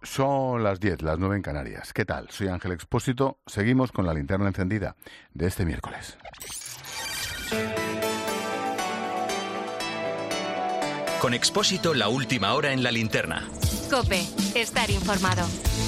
Son las 10, las 9 en Canarias. ¿Qué tal? Soy Ángel Expósito. Seguimos con la linterna encendida de este miércoles. Con Expósito, la última hora en la linterna. COPE, estar informado.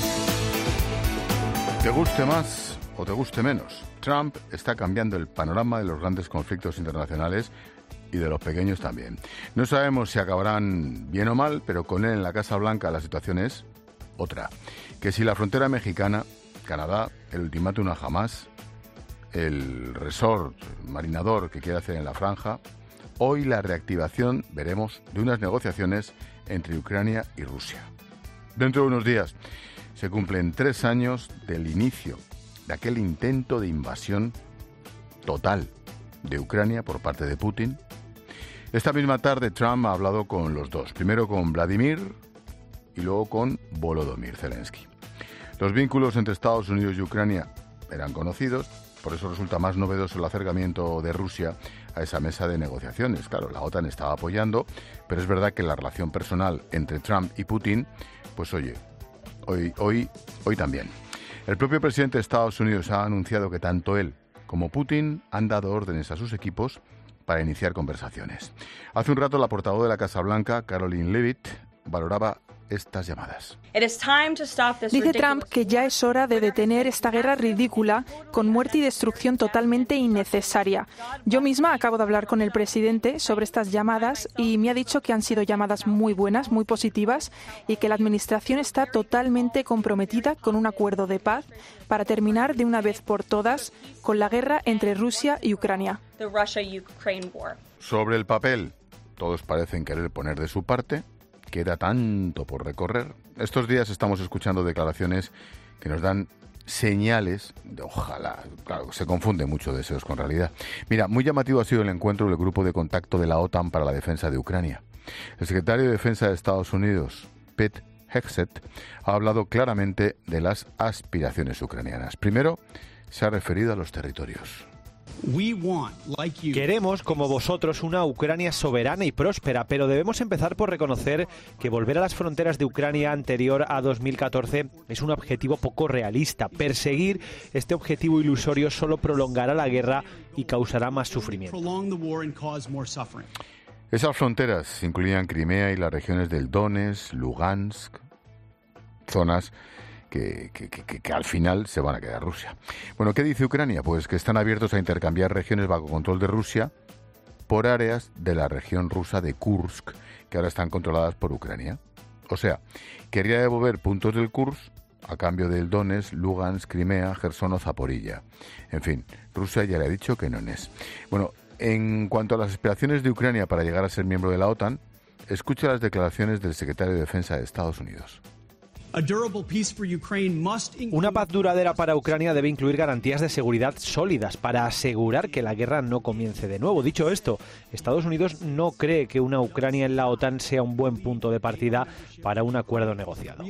Te guste más o te guste menos, Trump está cambiando el panorama de los grandes conflictos internacionales y de los pequeños también. No sabemos si acabarán bien o mal, pero con él en la Casa Blanca la situación es otra. Que si la frontera mexicana, Canadá, el ultimátum a Hamás, el resort marinador que quiere hacer en la franja, hoy la reactivación, veremos, de unas negociaciones entre Ucrania y Rusia. Dentro de unos días se cumplen 3 años del inicio de aquel intento de invasión total de Ucrania por parte de Putin. Esta misma tarde Trump ha hablado con los dos, primero con Vladimir y luego con Volodymyr Zelensky. Los vínculos entre Estados Unidos y Ucrania eran conocidos, por eso resulta más novedoso el acercamiento de Rusia a esa mesa de negociaciones. Claro, la OTAN estaba apoyando, pero es verdad que la relación personal entre Trump y Putin, pues oye, hoy también. El propio presidente de Estados Unidos ha anunciado que tanto él como Putin han dado órdenes a sus equipos para iniciar conversaciones. Hace un rato la portavoz de la Casa Blanca, Karoline Leavitt, valoraba estas llamadas. Dice Trump que ya es hora de detener esta guerra ridícula con muerte y destrucción totalmente innecesaria. Yo misma acabo de hablar con el presidente sobre estas llamadas y me ha dicho que han sido llamadas muy buenas, muy positivas y que la administración está totalmente comprometida con un acuerdo de paz para terminar de una vez por todas con la guerra entre Rusia y Ucrania. Sobre el papel, todos parecen querer poner de su parte. Queda tanto por recorrer. Estos días estamos escuchando declaraciones que nos dan señales de ojalá. Claro, se confunde mucho deseos con realidad. Mira, muy llamativo ha sido el encuentro del grupo de contacto de la OTAN para la defensa de Ucrania. El secretario de Defensa de Estados Unidos, Pete Hegseth, ha hablado claramente de las aspiraciones ucranianas. Primero, se ha referido a los territorios. Queremos, como vosotros, una Ucrania soberana y próspera, pero debemos empezar por reconocer que volver a las fronteras de Ucrania anterior a 2014 es un objetivo poco realista. Perseguir este objetivo ilusorio solo prolongará la guerra y causará más sufrimiento. Esas fronteras incluían Crimea y las regiones del Donetsk, Lugansk, zonas que al final se van a quedar Rusia. Bueno, ¿qué dice Ucrania? Pues que están abiertos a intercambiar regiones bajo control de Rusia por áreas de la región rusa de Kursk, que ahora están controladas por Ucrania. O sea, quería devolver puntos del Kursk a cambio del Donetsk, Lugansk, Crimea, Gerson o Zaporilla. En fin, Rusia ya le ha dicho que no es. Bueno, en cuanto a las aspiraciones de Ucrania para llegar a ser miembro de la OTAN, escucha las declaraciones del secretario de Defensa de Estados Unidos. Una paz duradera para Ucrania debe incluir garantías de seguridad sólidas para asegurar que la guerra no comience de nuevo. Dicho esto, Estados Unidos no cree que una Ucrania en la OTAN sea un buen punto de partida para un acuerdo negociado.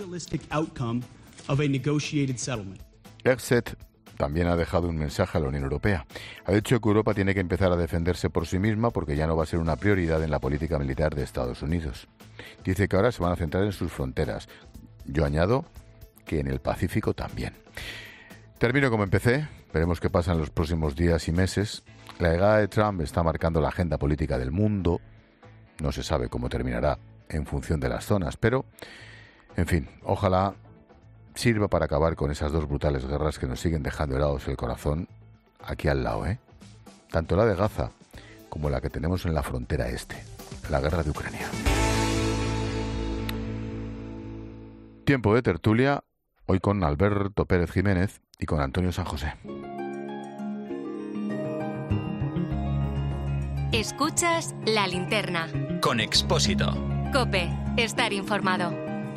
Hegseth también ha dejado un mensaje a la Unión Europea. Ha dicho que Europa tiene que empezar a defenderse por sí misma porque ya no va a ser una prioridad en la política militar de Estados Unidos. Dice que ahora se van a centrar en sus fronteras. Yo añado que en el Pacífico también. Termino como empecé. Veremos qué pasa en los próximos días y meses. La llegada de Trump está marcando la agenda política del mundo. No se sabe cómo terminará en función de las zonas, pero, en fin, ojalá sirva para acabar con esas dos brutales guerras que nos siguen dejando helados el corazón aquí al lado, ¿eh? Tanto la de Gaza como la que tenemos en la frontera este, la guerra de Ucrania. Tiempo de tertulia, hoy con Alberto Pérez Jiménez y con Antonio San José. Escuchas La Linterna. Con Expósito. COPE, estar informado.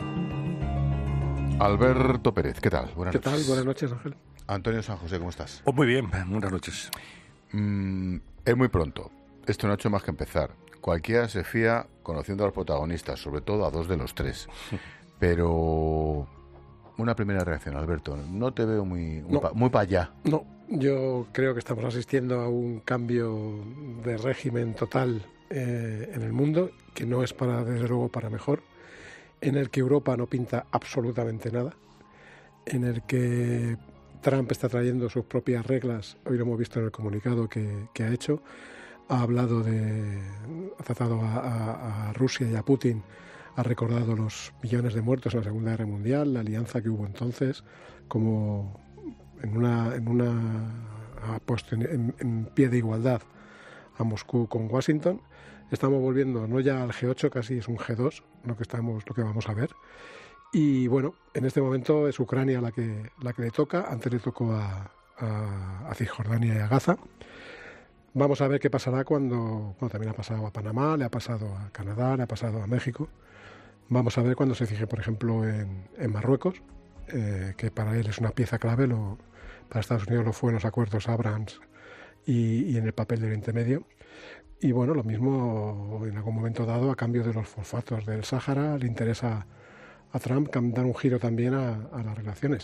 Alberto Pérez, ¿qué tal? Buenas noches. Buenas noches, Ángel. Antonio San José, ¿cómo estás? Oh, muy bien, buenas noches. Es muy pronto. Esto no ha hecho más que empezar. Cualquiera se fía conociendo a los protagonistas, sobre todo a dos de los tres. Pero una primera reacción, Alberto. No te veo muy para allá. No, yo creo que estamos asistiendo a un cambio de régimen total en el mundo, que no es desde luego para mejor, en el que Europa no pinta absolutamente nada, en el que Trump está trayendo sus propias reglas. Hoy lo hemos visto en el comunicado que ha hecho. Ha tratado a Rusia y a Putin, ha recordado los millones de muertos en la Segunda Guerra Mundial, la alianza que hubo entonces, como ha puesto en pie de igualdad a Moscú con Washington. Estamos volviendo no ya al G8, casi es un G2 lo que vamos a ver. Y bueno, en este momento es Ucrania la que le toca. Antes le tocó a Cisjordania y a Gaza. Vamos a ver qué pasará cuando también ha pasado a Panamá, le ha pasado a Canadá, le ha pasado a México. Vamos a ver cuando se fije, por ejemplo, en Marruecos, que para él es una pieza clave. Para Estados Unidos lo fue en los acuerdos Abrams y en el papel de Oriente Medio. Y bueno, lo mismo en algún momento dado, a cambio de los fosfatos del Sáhara, le interesa a Trump dar un giro también a las relaciones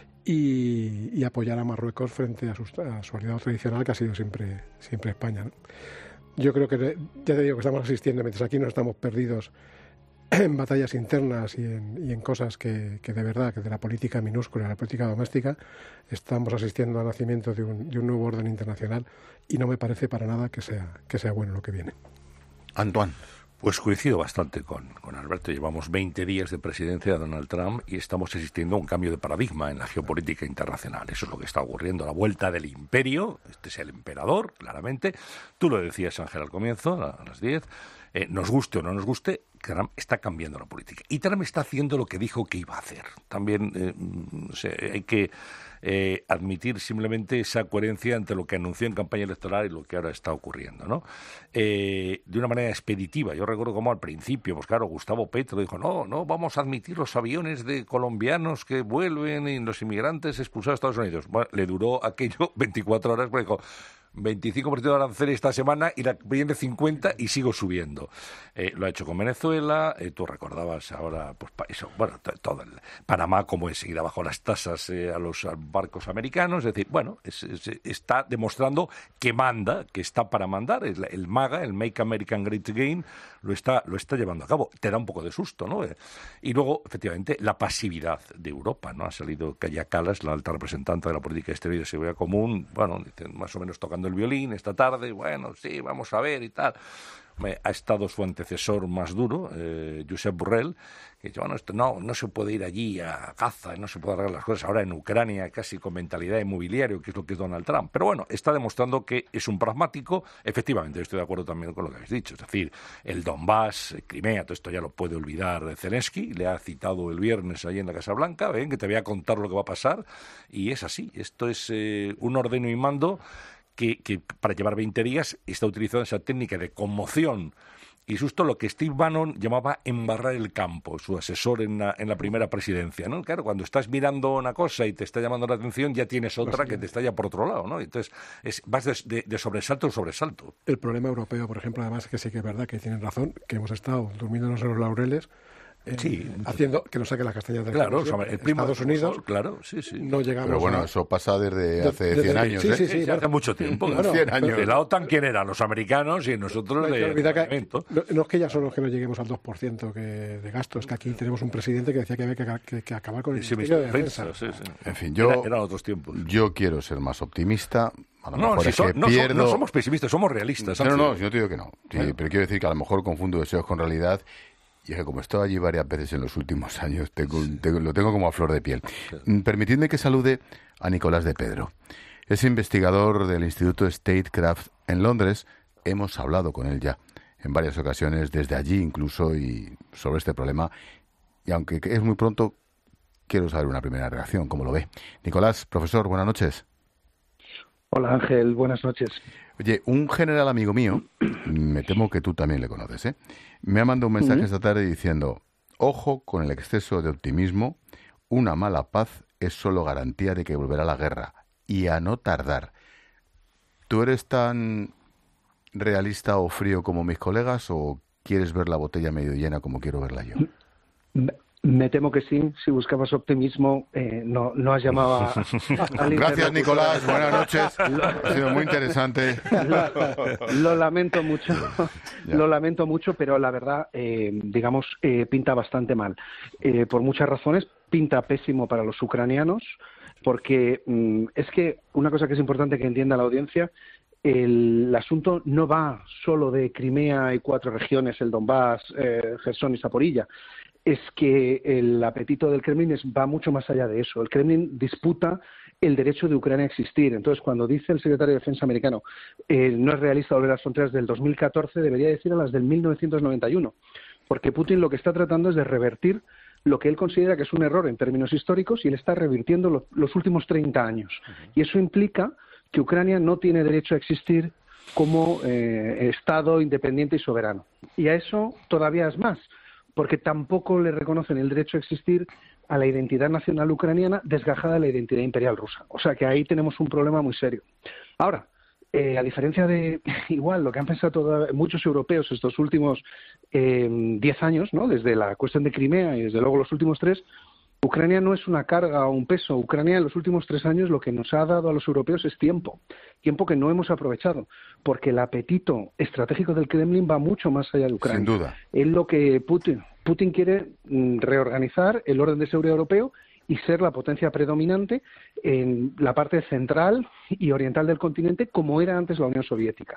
y apoyar a Marruecos frente a su aliado tradicional, que ha sido siempre España, ¿no? Yo creo que, ya te digo, que estamos asistiendo, mientras aquí no estamos perdidos en batallas internas y en cosas que de verdad, que de la política minúscula, la política doméstica, estamos asistiendo al nacimiento de un nuevo orden internacional, y no me parece para nada que sea bueno lo que viene. Antoine. Pues coincido bastante con Alberto. Llevamos 20 días de presidencia de Donald Trump y estamos asistiendo a un cambio de paradigma en la geopolítica internacional. Eso es lo que está ocurriendo. La vuelta del imperio. Este es el emperador, claramente. Tú lo decías, Ángel, al comienzo, a las 10. Nos guste o no nos guste, Trump está cambiando la política. Y Trump está haciendo lo que dijo que iba a hacer. También hay que admitir simplemente esa coherencia entre lo que anunció en campaña electoral y lo que ahora está ocurriendo, ¿no? De una manera expeditiva. Yo recuerdo como al principio, pues claro, Gustavo Petro dijo, no vamos a admitir los aviones de colombianos que vuelven y los inmigrantes expulsados a Estados Unidos. Bueno, le duró aquello 24 horas, porque dijo, 25% de aranceles esta semana y la viene 50 y sigo subiendo. Lo ha hecho con Venezuela, tú recordabas ahora, pues eso, bueno, todo el Panamá, como enseguida bajó las tasas a los barcos americanos. Es decir, bueno, está demostrando que manda, que está para mandar. El MAGA, el Make America Great Again, lo está llevando a cabo. Te da un poco de susto, ¿no? Y luego, efectivamente, la pasividad de Europa, ¿no? Ha salido Kaja Kallas, la alta representante de la política exterior y de seguridad común, bueno, más o menos tocando el violín esta tarde, bueno, sí, vamos a ver y tal. Ha estado su antecesor más duro, Josep Borrell, que dice, bueno, esto no se puede ir allí a Gaza, no se puede arreglar las cosas ahora en Ucrania, casi con mentalidad inmobiliaria, que es lo que es Donald Trump. Pero bueno, está demostrando que es un pragmático. Efectivamente, estoy de acuerdo también con lo que habéis dicho. Es decir, el Donbass, Crimea, todo esto ya lo puede olvidar Zelensky. Le ha citado el viernes ahí en la Casa Blanca, ven, que te voy a contar lo que va a pasar. Y es así. Esto es un ordeno y mando que para llevar 20 días está utilizando esa técnica de conmoción y susto, lo que Steve Bannon llamaba embarrar el campo, su asesor en la primera presidencia, ¿no? Claro, cuando estás mirando una cosa y te está llamando la atención, ya tienes otra que te está ya por otro lado, ¿no? Entonces, vas de sobresalto en sobresalto. El problema europeo, por ejemplo, además, es que sí que es verdad que tienen razón, que hemos estado durmiéndonos en los laureles, haciendo que nos saque las castañas del claro, el primo Estados Unidos, claro, sí. No llegamos. Pero bueno, eso pasa desde hace 100 años. Sí, hace mucho tiempo. Bueno, 100 años. De la OTAN, ¿quién eran? Los americanos y nosotros no es que ya solo que no lleguemos al 2% de gasto, es que aquí tenemos un presidente que decía que había que acabar con el Ministerio de Defensa. Sí. En fin, eran otros tiempos. Yo quiero ser más optimista. No somos pesimistas, somos realistas. No, yo te digo que no. Sí, pero quiero decir que a lo mejor confundo deseos con realidad. Y es que como he estado allí varias veces en los últimos años, lo tengo como a flor de piel. Permitidme que salude a Nicolás de Pedro. Es investigador del Instituto Statecraft en Londres. Hemos hablado con él ya en varias ocasiones, desde allí incluso, y sobre este problema. Y aunque es muy pronto, quiero saber una primera reacción, ¿cómo lo ve? Nicolás, profesor, buenas noches. Hola Ángel, buenas noches. Oye, un general amigo mío, me temo que tú también le conoces, me ha mandado un mensaje esta tarde diciendo, ojo con el exceso de optimismo, una mala paz es solo garantía de que volverá la guerra, y a no tardar. ¿Tú eres tan realista o frío como mis colegas o quieres ver la botella medio llena como quiero verla yo? Me temo que sí. Si buscabas optimismo, no has llamado a Gracias, Nicolás. Buenas noches. Ha sido muy interesante. Lo lamento mucho. Lo lamento mucho, pero la verdad, pinta bastante mal. Por muchas razones, pinta pésimo para los ucranianos, porque es que una cosa que es importante que entienda la audiencia, el asunto no va solo de Crimea y 4 regiones, el Donbass, Gerson y Zaporilla. Es que el apetito del Kremlin va mucho más allá de eso. El Kremlin disputa el derecho de Ucrania a existir. Entonces, cuando dice el secretario de Defensa americano no es realista volver a las fronteras del 2014, debería decir a las del 1991, porque Putin lo que está tratando es de revertir lo que él considera que es un error en términos históricos, y él está revirtiendo los últimos 30 años. Y eso implica que Ucrania no tiene derecho a existir como Estado independiente y soberano. Y a eso todavía es más, porque tampoco le reconocen el derecho a existir a la identidad nacional ucraniana desgajada de la identidad imperial rusa. O sea que ahí tenemos un problema muy serio. Ahora, a diferencia de igual lo que han pensado muchos europeos estos últimos 10 años, ¿no? Desde la cuestión de Crimea y desde luego los últimos 3, Ucrania no es una carga o un peso. Ucrania en los últimos 3 años lo que nos ha dado a los europeos es tiempo que no hemos aprovechado, porque el apetito estratégico del Kremlin va mucho más allá de Ucrania. Sin duda. Es lo que Putin quiere reorganizar el orden de seguridad europeo y ser la potencia predominante en la parte central y oriental del continente, como era antes la Unión Soviética.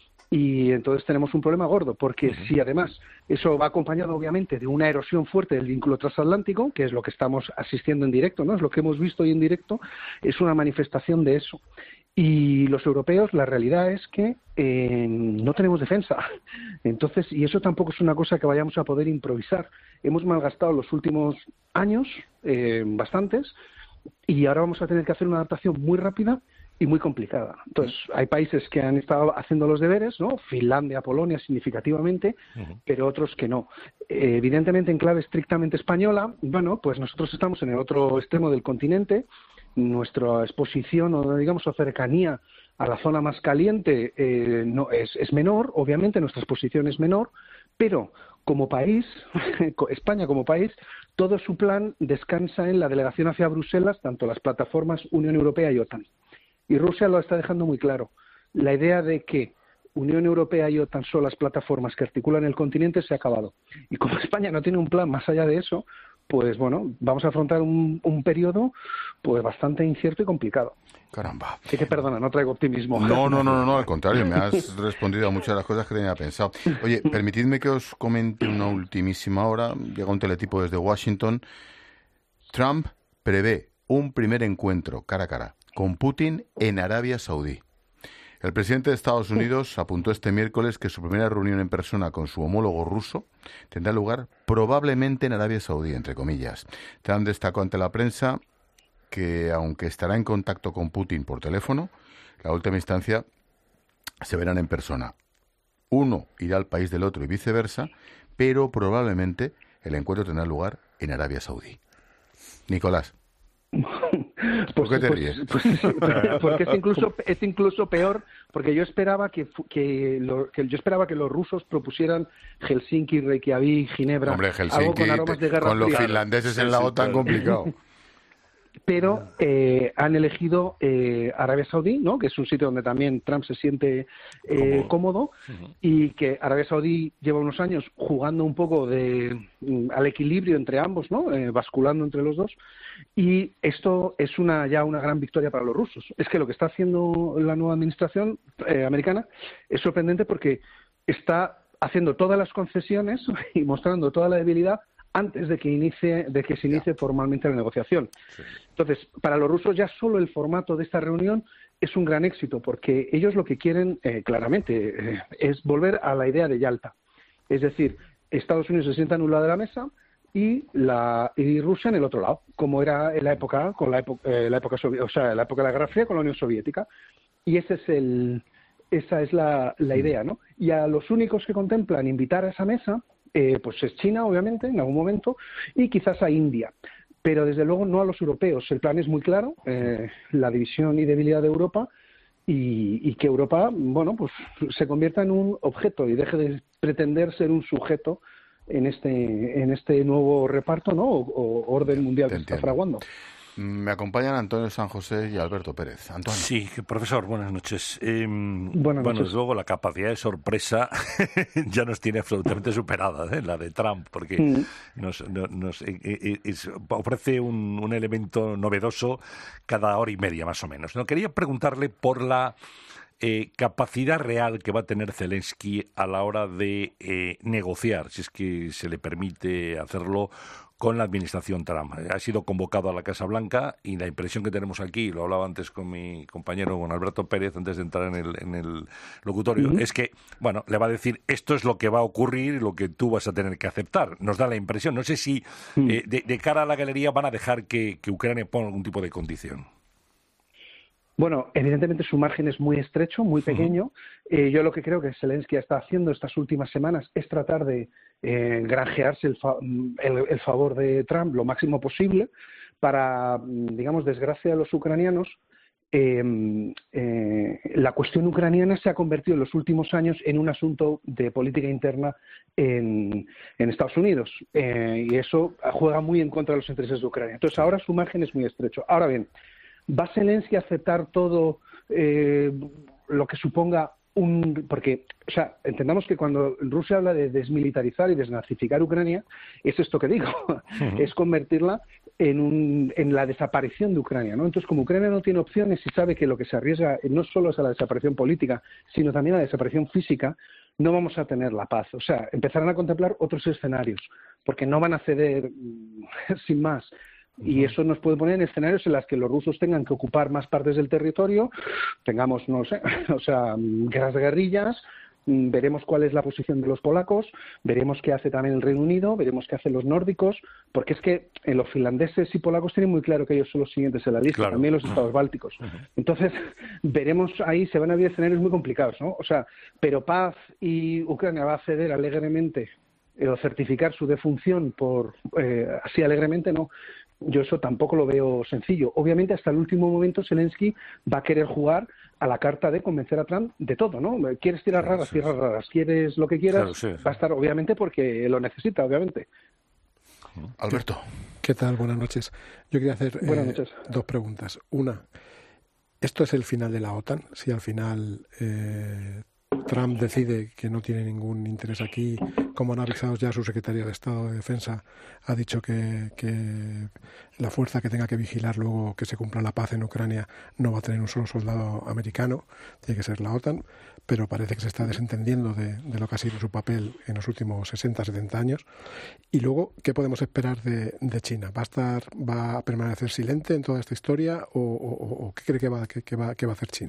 Y entonces tenemos un problema gordo, porque si además eso va acompañado obviamente de una erosión fuerte del vínculo transatlántico, que es lo que estamos asistiendo en directo, ¿no? Es lo que hemos visto hoy en directo, es una manifestación de eso. Y los europeos, la realidad es que no tenemos defensa. Entonces, y eso tampoco es una cosa que vayamos a poder improvisar. Hemos malgastado los últimos años, bastantes, y ahora vamos a tener que hacer una adaptación muy rápida y muy complicada. Entonces, hay países que han estado haciendo los deberes, ¿no? Finlandia, Polonia significativamente, pero otros que no. Evidentemente, en clave estrictamente española, bueno, pues nosotros estamos en el otro extremo del continente. Nuestra exposición o digamos o cercanía a la zona más caliente no es menor, obviamente nuestra exposición es menor, pero como país, España como país, todo su plan descansa en la delegación hacia Bruselas, tanto las plataformas Unión Europea y OTAN. Y Rusia lo está dejando muy claro. La idea de que Unión Europea y OTAN son las plataformas que articulan el continente se ha acabado. Y como España no tiene un plan más allá de eso, pues bueno, vamos a afrontar un periodo pues bastante incierto y complicado. Caramba. Así que perdona, no traigo optimismo. No, al contrario, me has respondido a muchas de las cosas que tenía pensado. Oye, permitidme que os comente una ultimísima hora. Llega un teletipo desde Washington. Trump prevé un primer encuentro cara a cara con Putin en Arabia Saudí. El presidente de Estados Unidos apuntó este miércoles que su primera reunión en persona con su homólogo ruso tendrá lugar probablemente en Arabia Saudí, entre comillas. Trump destacó ante la prensa que, aunque estará en contacto con Putin por teléfono, la última instancia se verán en persona. Uno irá al país del otro y viceversa, pero probablemente el encuentro tendrá lugar en Arabia Saudí. Nicolás. ¿Por qué te ríes? Porque es incluso peor, porque yo esperaba que los rusos propusieran Helsinki, Reykjavik, Ginebra. Hombre, Helsinki, algo con aromas de guerra con los fría. finlandeses en la OTAN, complicado. Pero han elegido Arabia Saudí, ¿no? Que es un sitio donde también Trump se siente cómodo, y que Arabia Saudí lleva unos años jugando un poco al equilibrio entre ambos, ¿no? Basculando entre los dos, y esto es ya una gran victoria para los rusos. Es que lo que está haciendo la nueva administración americana es sorprendente, porque está haciendo todas las concesiones y mostrando toda la debilidad antes de que se inicie formalmente la negociación. Entonces, para los rusos ya solo el formato de esta reunión es un gran éxito, porque ellos lo que quieren claramente es volver a la idea de Yalta. Es decir, Estados Unidos se sienta en un lado de la mesa y Rusia en el otro lado, como era en la época la época de la Guerra Fría con la Unión Soviética. Y esa es la idea, ¿no? Y a los únicos que contemplan invitar a esa mesa pues es China, obviamente, en algún momento, y quizás a India, pero desde luego no a los europeos. El plan es muy claro, la división y debilidad de Europa, y que Europa, bueno, pues se convierta en un objeto y deje de pretender ser un sujeto en este nuevo reparto, ¿no? O orden mundial que se está fraguando. Me acompañan Antonio San José y Alberto Pérez. Antonio. Sí, profesor, buenas noches. Buenas noches. Desde luego la capacidad de sorpresa ya nos tiene absolutamente superada, la de Trump, porque nos ofrece un elemento novedoso cada hora y media más o menos. No, quería preguntarle por la capacidad real que va a tener Zelensky a la hora de negociar, si es que se le permite hacerlo, con la administración Trump. Ha sido convocado a la Casa Blanca y la impresión que tenemos aquí, lo hablaba antes con mi compañero, con Alberto Pérez, antes de entrar en el locutorio, es que, bueno, le va a decir esto es lo que va a ocurrir y lo que tú vas a tener que aceptar. Nos da la impresión. No sé si de cara a la galería van a dejar que Ucrania ponga algún tipo de condición. Bueno, evidentemente su margen es muy estrecho, muy pequeño. Yo lo que creo que Zelensky está haciendo estas últimas semanas es tratar de granjearse el favor de Trump lo máximo posible para, digamos, desgracia de los ucranianos. La cuestión ucraniana se ha convertido en los últimos años en un asunto de política interna en Estados Unidos y eso juega muy en contra de los intereses de Ucrania. Entonces ahora su margen es muy estrecho. Ahora bien, ¿va Zelensky a aceptar todo lo que suponga porque, o sea, entendamos que cuando Rusia habla de desmilitarizar y desnazificar Ucrania, es esto que digo, es convertirla en la desaparición de Ucrania, ¿no? Entonces, como Ucrania no tiene opciones y sabe que lo que se arriesga no solo es a la desaparición política, sino también a la desaparición física, no vamos a tener la paz. O sea, empezarán a contemplar otros escenarios, porque no van a ceder sin más. Y eso nos puede poner en escenarios en los que los rusos tengan que ocupar más partes del territorio, tengamos, no sé, o sea, guerras de guerrillas, veremos cuál es la posición de los polacos, veremos qué hace también el Reino Unido, veremos qué hacen los nórdicos, porque es que los finlandeses y polacos tienen muy claro que ellos son los siguientes en la lista, claro. También los estados bálticos. Entonces, veremos ahí, se van a ver escenarios muy complicados, ¿no? O sea, pero paz y Ucrania va a ceder alegremente o certificar su defunción así alegremente, no. Yo eso tampoco lo veo sencillo. Obviamente, hasta el último momento, Zelensky va a querer jugar a la carta de convencer a Trump de todo, ¿no? ¿Quieres tirar raras? Tiras raras. ¿Quieres lo que quieras? Va a estar, obviamente, porque lo necesita, obviamente. Alberto. ¿Qué tal? Buenas noches. Yo quería hacer dos preguntas. Una, ¿esto es el final de la OTAN? Si al final Trump decide que no tiene ningún interés aquí, como han avisado ya su secretario de Estado de Defensa, ha dicho que la fuerza que tenga que vigilar luego que se cumpla la paz en Ucrania no va a tener un solo soldado americano, tiene que ser la OTAN, pero parece que se está desentendiendo de lo que ha sido su papel en los últimos 60, 70 años. Y luego, ¿qué podemos esperar de China? ¿Va a permanecer silente en toda esta historia o qué cree que va a hacer China?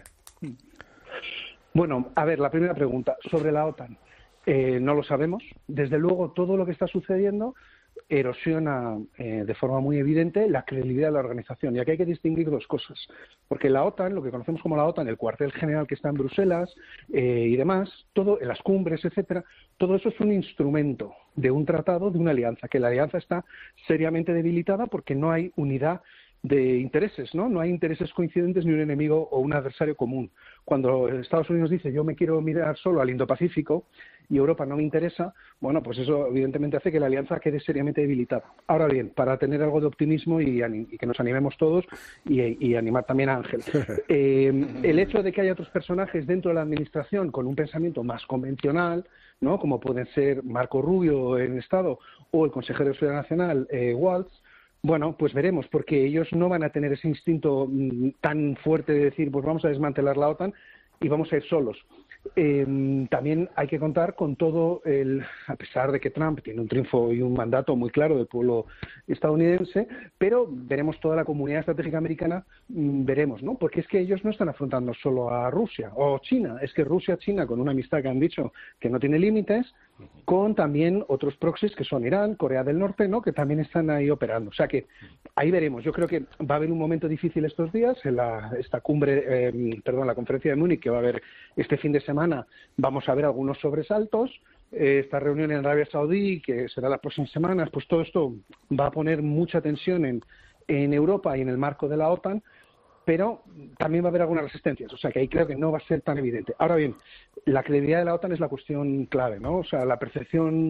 Bueno, a ver, la primera pregunta sobre la OTAN. No lo sabemos. Desde luego, todo lo que está sucediendo erosiona de forma muy evidente la credibilidad de la organización. Y aquí hay que distinguir dos cosas. Porque la OTAN, lo que conocemos como la OTAN, el cuartel general que está en Bruselas y demás, todo, en las cumbres, etcétera, todo eso es un instrumento de un tratado, de una alianza, que la alianza está seriamente debilitada porque no hay unidad de intereses, ¿no? No hay intereses coincidentes ni un enemigo o un adversario común. Cuando Estados Unidos dice yo me quiero mirar solo al Indo-Pacífico y Europa no me interesa, bueno, pues eso evidentemente hace que la alianza quede seriamente debilitada. Ahora bien, para tener algo de optimismo y que nos animemos todos y animar también a Ángel, el hecho de que haya otros personajes dentro de la administración con un pensamiento más convencional, ¿no? Como pueden ser Marco Rubio en Estado o el consejero de Seguridad Nacional, Waltz, bueno, pues veremos, porque ellos no van a tener ese instinto tan fuerte de decir, pues vamos a desmantelar la OTAN y vamos a ir solos. También hay que contar con todo a pesar de que Trump tiene un triunfo y un mandato muy claro del pueblo estadounidense, pero veremos toda la comunidad estratégica americana, veremos, ¿no? Porque es que ellos no están afrontando solo a Rusia o China, es que Rusia-China, con una amistad que han dicho que no tiene límites, con también otros proxies que son Irán, Corea del Norte, ¿no? Que también están ahí operando. O sea que ahí veremos. Yo creo que va a haber un momento difícil estos días en esta cumbre, la conferencia de Múnich que va a haber este fin de semana. Vamos a ver algunos sobresaltos. Esta reunión en Arabia Saudí, que será las próximas semanas, pues todo esto va a poner mucha tensión en Europa y en el marco de la OTAN, pero también va a haber algunas resistencias, o sea que ahí creo que no va a ser tan evidente. Ahora bien, la credibilidad de la OTAN es la cuestión clave, ¿no? O sea, la percepción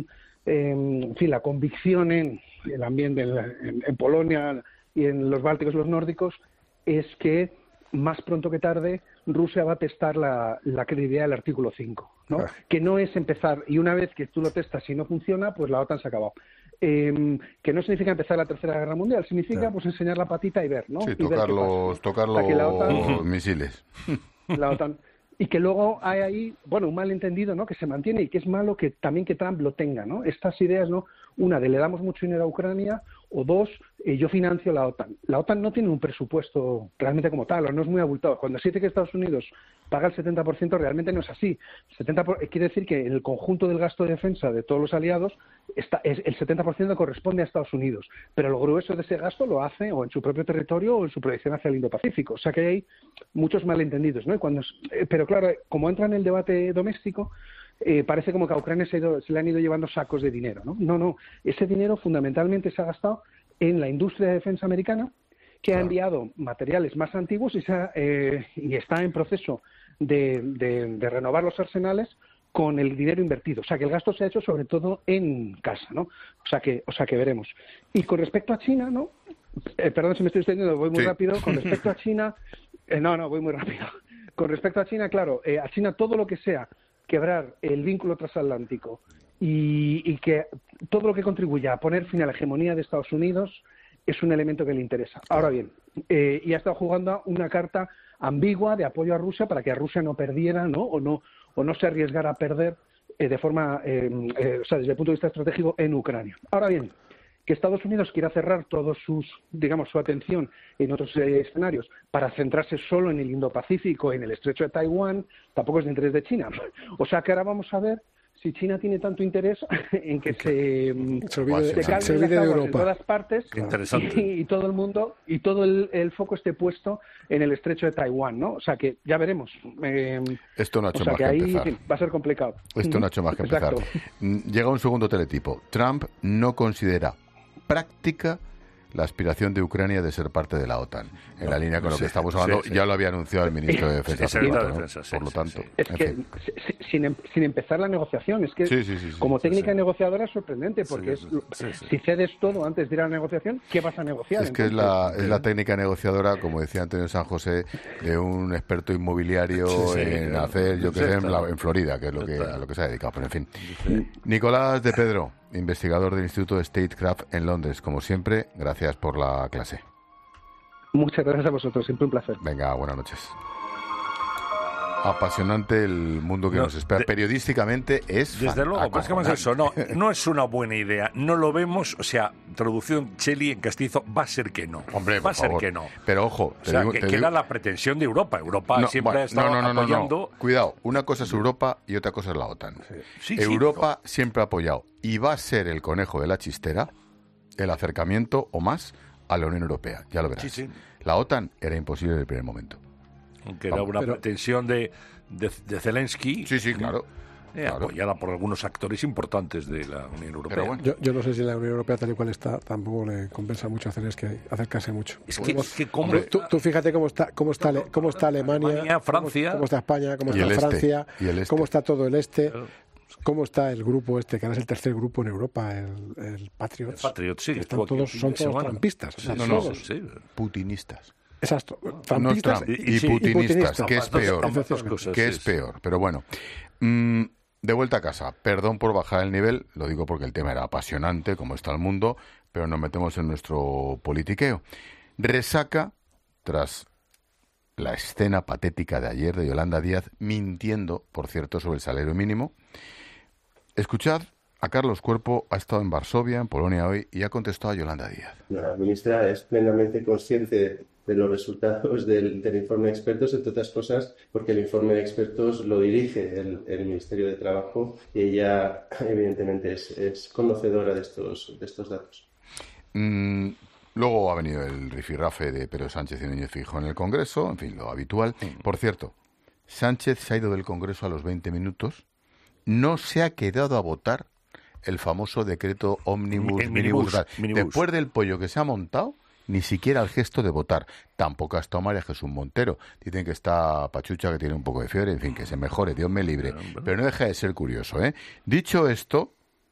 en fin, la convicción en el ambiente en Polonia y en los bálticos y los nórdicos es que más pronto que tarde Rusia va a testar la credibilidad del artículo 5, ¿no? Que no es empezar, y una vez que tú lo testas y no funciona, pues la OTAN se ha acabado. Que no significa empezar la Tercera Guerra Mundial, significa pues enseñar la patita y ver, ¿no? Sí, y tocar los misiles. La OTAN. Y que luego hay ahí, bueno, un malentendido, ¿no? Que se mantiene y que es malo que también que Trump lo tenga, ¿no? Estas ideas, ¿no? Una, de le damos mucho dinero a Ucrania, o dos, yo financio la OTAN. La OTAN no tiene un presupuesto realmente como tal, o no es muy abultado. Cuando se dice que Estados Unidos paga el 70%, realmente no es así. Quiere decir que en el conjunto del gasto de defensa de todos los aliados, el 70% corresponde a Estados Unidos, pero el grueso de ese gasto lo hace o en su propio territorio o en su proyección hacia el Indo-Pacífico. O sea que hay muchos malentendidos, ¿no? Pero claro, como entra en el debate doméstico, parece como que a Ucrania se le han ido llevando sacos de dinero, ¿no? No, ese dinero fundamentalmente se ha gastado en la industria de defensa americana, que ha enviado materiales más antiguos y está en proceso de renovar los arsenales con el dinero invertido. O sea, que el gasto se ha hecho sobre todo en casa, ¿no? O sea que veremos. Y con respecto a China, ¿no? Perdón si me estoy extendiendo, voy muy rápido. Con respecto a China... voy muy rápido. Con respecto a China, claro, a China todo lo que sea quebrar el vínculo transatlántico y que todo lo que contribuya a poner fin a la hegemonía de Estados Unidos es un elemento que le interesa. Ahora bien, y ha estado jugando una carta ambigua de apoyo a Rusia para que a Rusia no perdiera, ¿no? O no se arriesgara a perder de forma, desde el punto de vista estratégico en Ucrania. Ahora bien, que Estados Unidos quiera cerrar todos su atención en otros escenarios para centrarse solo en el Indo-Pacífico, en el estrecho de Taiwán, tampoco es de interés de China. O sea que ahora vamos a ver si China tiene tanto interés en que se calmen las aguas en todas partes y todo el mundo y todo el foco esté puesto en el estrecho de Taiwán, ¿no? O sea que ya veremos. Esto no ha hecho más que empezar. Va a ser complicado. Esto no ha hecho más que empezar. Llega un segundo teletipo. Trump no considera práctica la aspiración de Ucrania de ser parte de la OTAN. En la línea con lo que estamos hablando, ya lo había anunciado el ministro de Defensa. Por lo tanto, es que sin empezar la negociación, es que como técnica negociadora es sorprendente, porque si cedes todo antes de ir a la negociación, ¿qué vas a negociar? Es que es la técnica negociadora, como decía Antonio San José, de un experto inmobiliario en hacer, en Florida, que es a lo que se ha dedicado. Pero en fin. Nicolás de Pedro, investigador del Instituto de Statecraft en Londres. Como siempre, gracias por la clase. Muchas gracias a vosotros, siempre un placer. Venga, buenas noches. Apasionante el mundo que nos espera. Periodísticamente es desde luego, más que más eso, no es una buena idea. No lo vemos, o sea, traducción Cheli en castizo, va a ser que no. Hombre, va a ser que no. Pero ojo, que era la pretensión de Europa. Europa siempre ha estado apoyando. No. Cuidado, una cosa es Europa y otra cosa es la OTAN. Europa siempre ha apoyado y va a ser el conejo de la chistera el acercamiento o más a la Unión Europea. Ya lo verás. La OTAN era imposible en el primer momento. Que era una pretensión de Zelensky. Sí, claro. Apoyada por algunos actores importantes de la Unión Europea. Pero bueno. Yo no sé si la Unión Europea, tal y cual está, tampoco le compensa mucho a Zelensky acercarse mucho. Es que tú fíjate cómo está Alemania, Francia, cómo está España, cómo está Francia, cómo está todo el este. ¿Cómo está el grupo que ahora es el tercer grupo en Europa, el Patriot? Sí. Son todos trampistas. Putinistas. Exacto. Trampistas y putinistas, que es peor. Es peor. Pero bueno, de vuelta a casa. Perdón por bajar el nivel, lo digo porque el tema era apasionante, como está el mundo, pero nos metemos en nuestro politiqueo. Resaca tras la escena patética de ayer de Yolanda Díaz, mintiendo, por cierto, sobre el salario mínimo. Escuchad, a Carlos Cuerpo ha estado en Varsovia, en Polonia hoy, y ha contestado a Yolanda Díaz. La ministra es plenamente consciente de los resultados del informe de expertos, entre otras cosas, porque el informe de expertos lo dirige el Ministerio de Trabajo y ella, evidentemente, es conocedora de estos datos. Luego ha venido el rifirrafe de Pedro Sánchez y Núñez Feijóo en el Congreso, en fin, lo habitual. Por cierto, Sánchez se ha ido del Congreso a los 20 minutos, no se ha quedado a votar el famoso decreto Omnibus Minibus. Después del pollo que se ha montado, ni siquiera el gesto de votar. Tampoco ha estado María Jesús Montero. Dicen que está pachucha, que tiene un poco de fiebre, en fin, que se mejore, Dios me libre. Pero no deja de ser curioso, ¿eh? Dicho esto,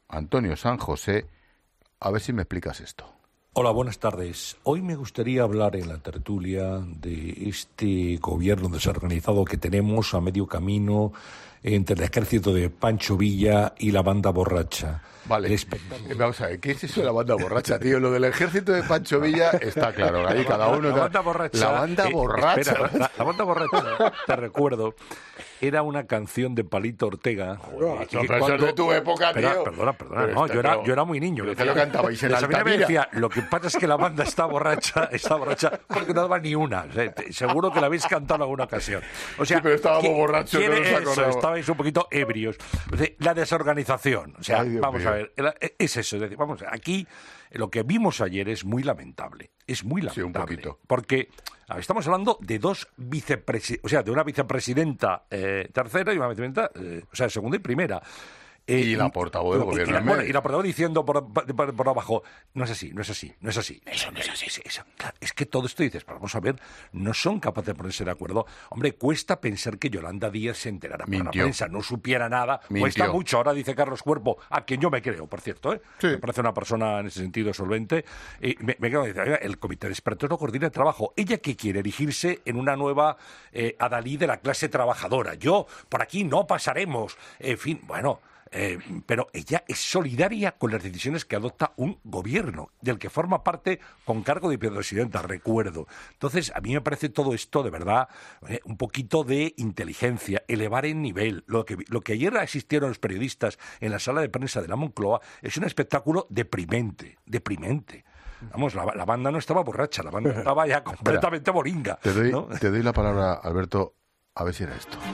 Antonio San José. A ver si me explicas esto. Hola, buenas tardes. Hoy me gustaría hablar en la tertulia de este gobierno desorganizado que tenemos a medio camino entre el ejército de Pancho Villa y la banda borracha. Vale, vamos a ver, ¿qué es eso de la banda borracha, tío? Lo del ejército de Pancho Villa está claro, ahí cada uno... La banda borracha... La banda borracha... Espera, la banda borracha, te recuerdo, era una canción de Palito Ortega. Eso es de tu época, tío. Perdona, no, yo era muy niño. Pero lo cantabais en Altamira. Decía, lo que pasa es que la banda está borracha porque no daba ni una. Seguro que la habéis cantado en alguna ocasión. O sea, sí, pero estábamos borrachos, no nos acordamos. Estabais un poquito ebrios. La desorganización. O sea, ay, vamos a ver, es eso. Es decir, aquí lo que vimos ayer es muy lamentable. Es muy lamentable. Sí, un poquito. Porque estamos hablando de dos vicepresidentes, o sea, de una vicepresidenta tercera y una vicepresidenta, segunda y primera. Y la portavoz del gobierno. Y la portavoz diciendo por abajo, no es así. Eso no es así. Claro, es que todo esto dices, pero vamos a ver, no son capaces de ponerse de acuerdo. Hombre, cuesta pensar que Yolanda Díaz se enterara por la prensa, no supiera nada. Mintió. Cuesta mucho. Ahora dice Carlos Cuerpo, a quien yo me creo, por cierto, sí. Me parece una persona en ese sentido solvente. Y me creo, dice, el comité de expertos no coordina el trabajo. ¿Ella qué quiere? Erigirse en una nueva adalid de la clase trabajadora. Por aquí no pasaremos. En fin, bueno... pero ella es solidaria con las decisiones que adopta un gobierno, del que forma parte con cargo de vicepresidenta, recuerdo. Entonces, a mí me parece todo esto, de verdad, un poquito de inteligencia, elevar el nivel. Lo que ayer asistieron los periodistas en la sala de prensa de la Moncloa es un espectáculo deprimente. Vamos, la banda no estaba borracha, la banda estaba ya completamente boringa. Te doy la palabra, Alberto, a ver si era esto.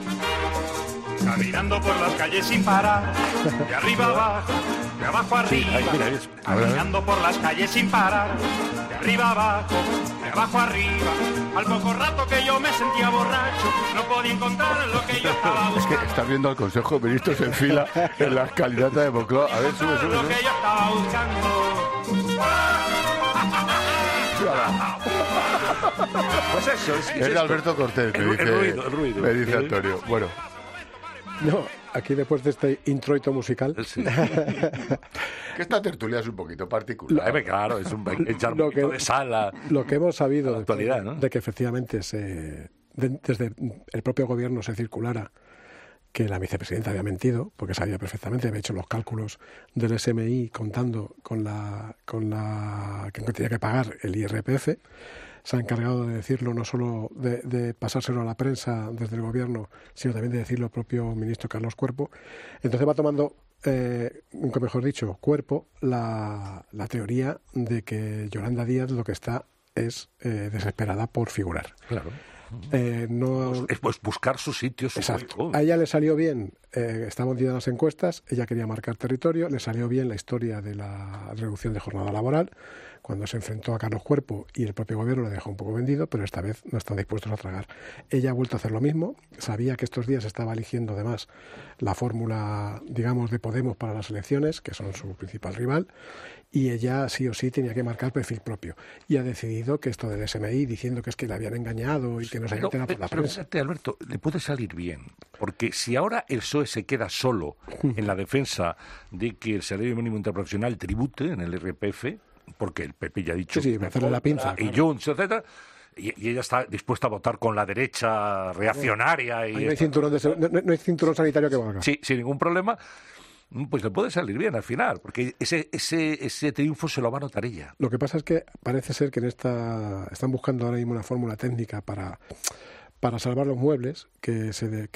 Caminando por las calles sin parar, de arriba abajo, de abajo arriba. Caminando por las calles sin parar, de arriba abajo, de abajo arriba. Al poco rato que yo me sentía borracho, no podía encontrar lo que yo estaba buscando. Es que estás viendo al Consejo de Ministros en fila en la escalinata de Moncloa. A ver, sube. Lo que yo estaba buscando. Pues eso, es de Alberto Cortés, el ruido. Me dice Antonio. Bueno. No, aquí después de este introito musical... Sí. Que esta tertulia es un poquito particular. Claro, es un charmito de sala. Lo que hemos sabido actualidad, ¿no? de que efectivamente desde el propio gobierno se circulara que la vicepresidenta había mentido, porque sabía perfectamente, había hecho los cálculos del SMI contando con la que tenía que pagar el IRPF. Se ha encargado de decirlo, no solo de pasárselo a la prensa desde el gobierno, sino también de decirlo el propio ministro Carlos Cuerpo. Entonces va tomando, nunca mejor dicho, Cuerpo, la teoría de que Yolanda Díaz lo que está es desesperada por figurar. Claro. Pues buscar su sitio, su exacto. A ella le salió bien, estaba hundida en las encuestas, ella quería marcar territorio, le salió bien la historia de la reducción de jornada laboral, cuando se enfrentó a Carlos Cuerpo y el propio gobierno le dejó un poco vendido, pero esta vez no están dispuestos a tragar. Ella ha vuelto a hacer lo mismo, sabía que estos días estaba eligiendo además la fórmula, digamos, de Podemos para las elecciones, que son su principal rival, y ella sí o sí tenía que marcar perfil propio. Y ha decidido que esto del SMI, diciendo que es que le habían engañado y que no se había enterado por la prensa. Pero, Alberto, le puede salir bien, porque si ahora el PSOE se queda solo en la defensa de que el salario mínimo interprofesional tribute en el IRPF, porque el PP ya ha dicho... Sí, hacerle la pinza. Y Junts, etcétera... Y ella está dispuesta a votar con la derecha reaccionaria. Y no hay cinturón sanitario que valga. Sí, sin ningún problema. Pues le puede salir bien al final, porque ese triunfo se lo va a notar ella. Lo que pasa es que parece ser que están buscando ahora mismo una fórmula técnica para salvar los muebles, que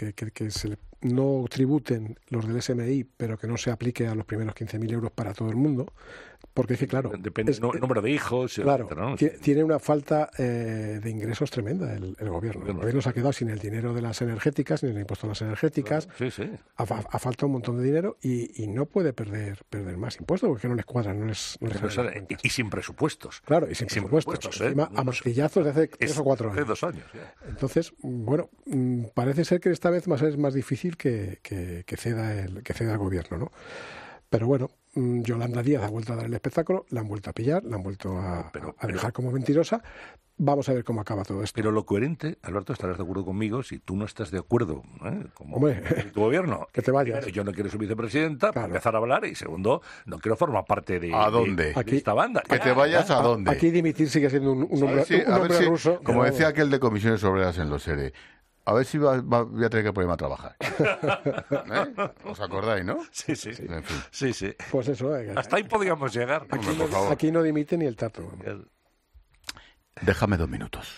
no tributen los del SMI, pero que no se aplique a los primeros 15.000 euros para todo el mundo. Porque es que, claro... Depende del número de hijos... Claro, ¿no? Tiene una falta de ingresos tremenda el gobierno. El gobierno se ha quedado sin el dinero de las energéticas, ni el impuesto a las energéticas. Claro, sí. Ha faltado un montón de dinero y no puede perder más impuestos porque no les cuadran, no les y sin presupuestos. Claro, y sin presupuestos. Encima, a martillazos de hace 3 o 4 años. Hace 2 años, ya. Entonces, bueno, parece ser que esta vez es más difícil que ceda el gobierno, ¿no? Pero bueno, Yolanda Díaz ha vuelto a dar el espectáculo, la han vuelto a pillar, la han vuelto a dejar como mentirosa. Vamos a ver cómo acaba todo esto. Pero lo coherente, Alberto, estarás de acuerdo conmigo, si tú no estás de acuerdo como tu gobierno. Que te vayas. Primero, yo no quiero ser vicepresidenta para empezar a hablar, y segundo, no quiero formar parte de, ¿A dónde? de esta banda. Que te vayas a dónde. Aquí dimitir sigue siendo un hombre ruso. Como decía aquel de comisiones obreras en los ERE, a ver si voy a tener que ponerme a trabajar. ¿Os acordáis, no? Sí. En fin. Sí. Pues eso. Hasta ahí podíamos llegar. Aquí no dimite ni el tato. Déjame 2 minutos.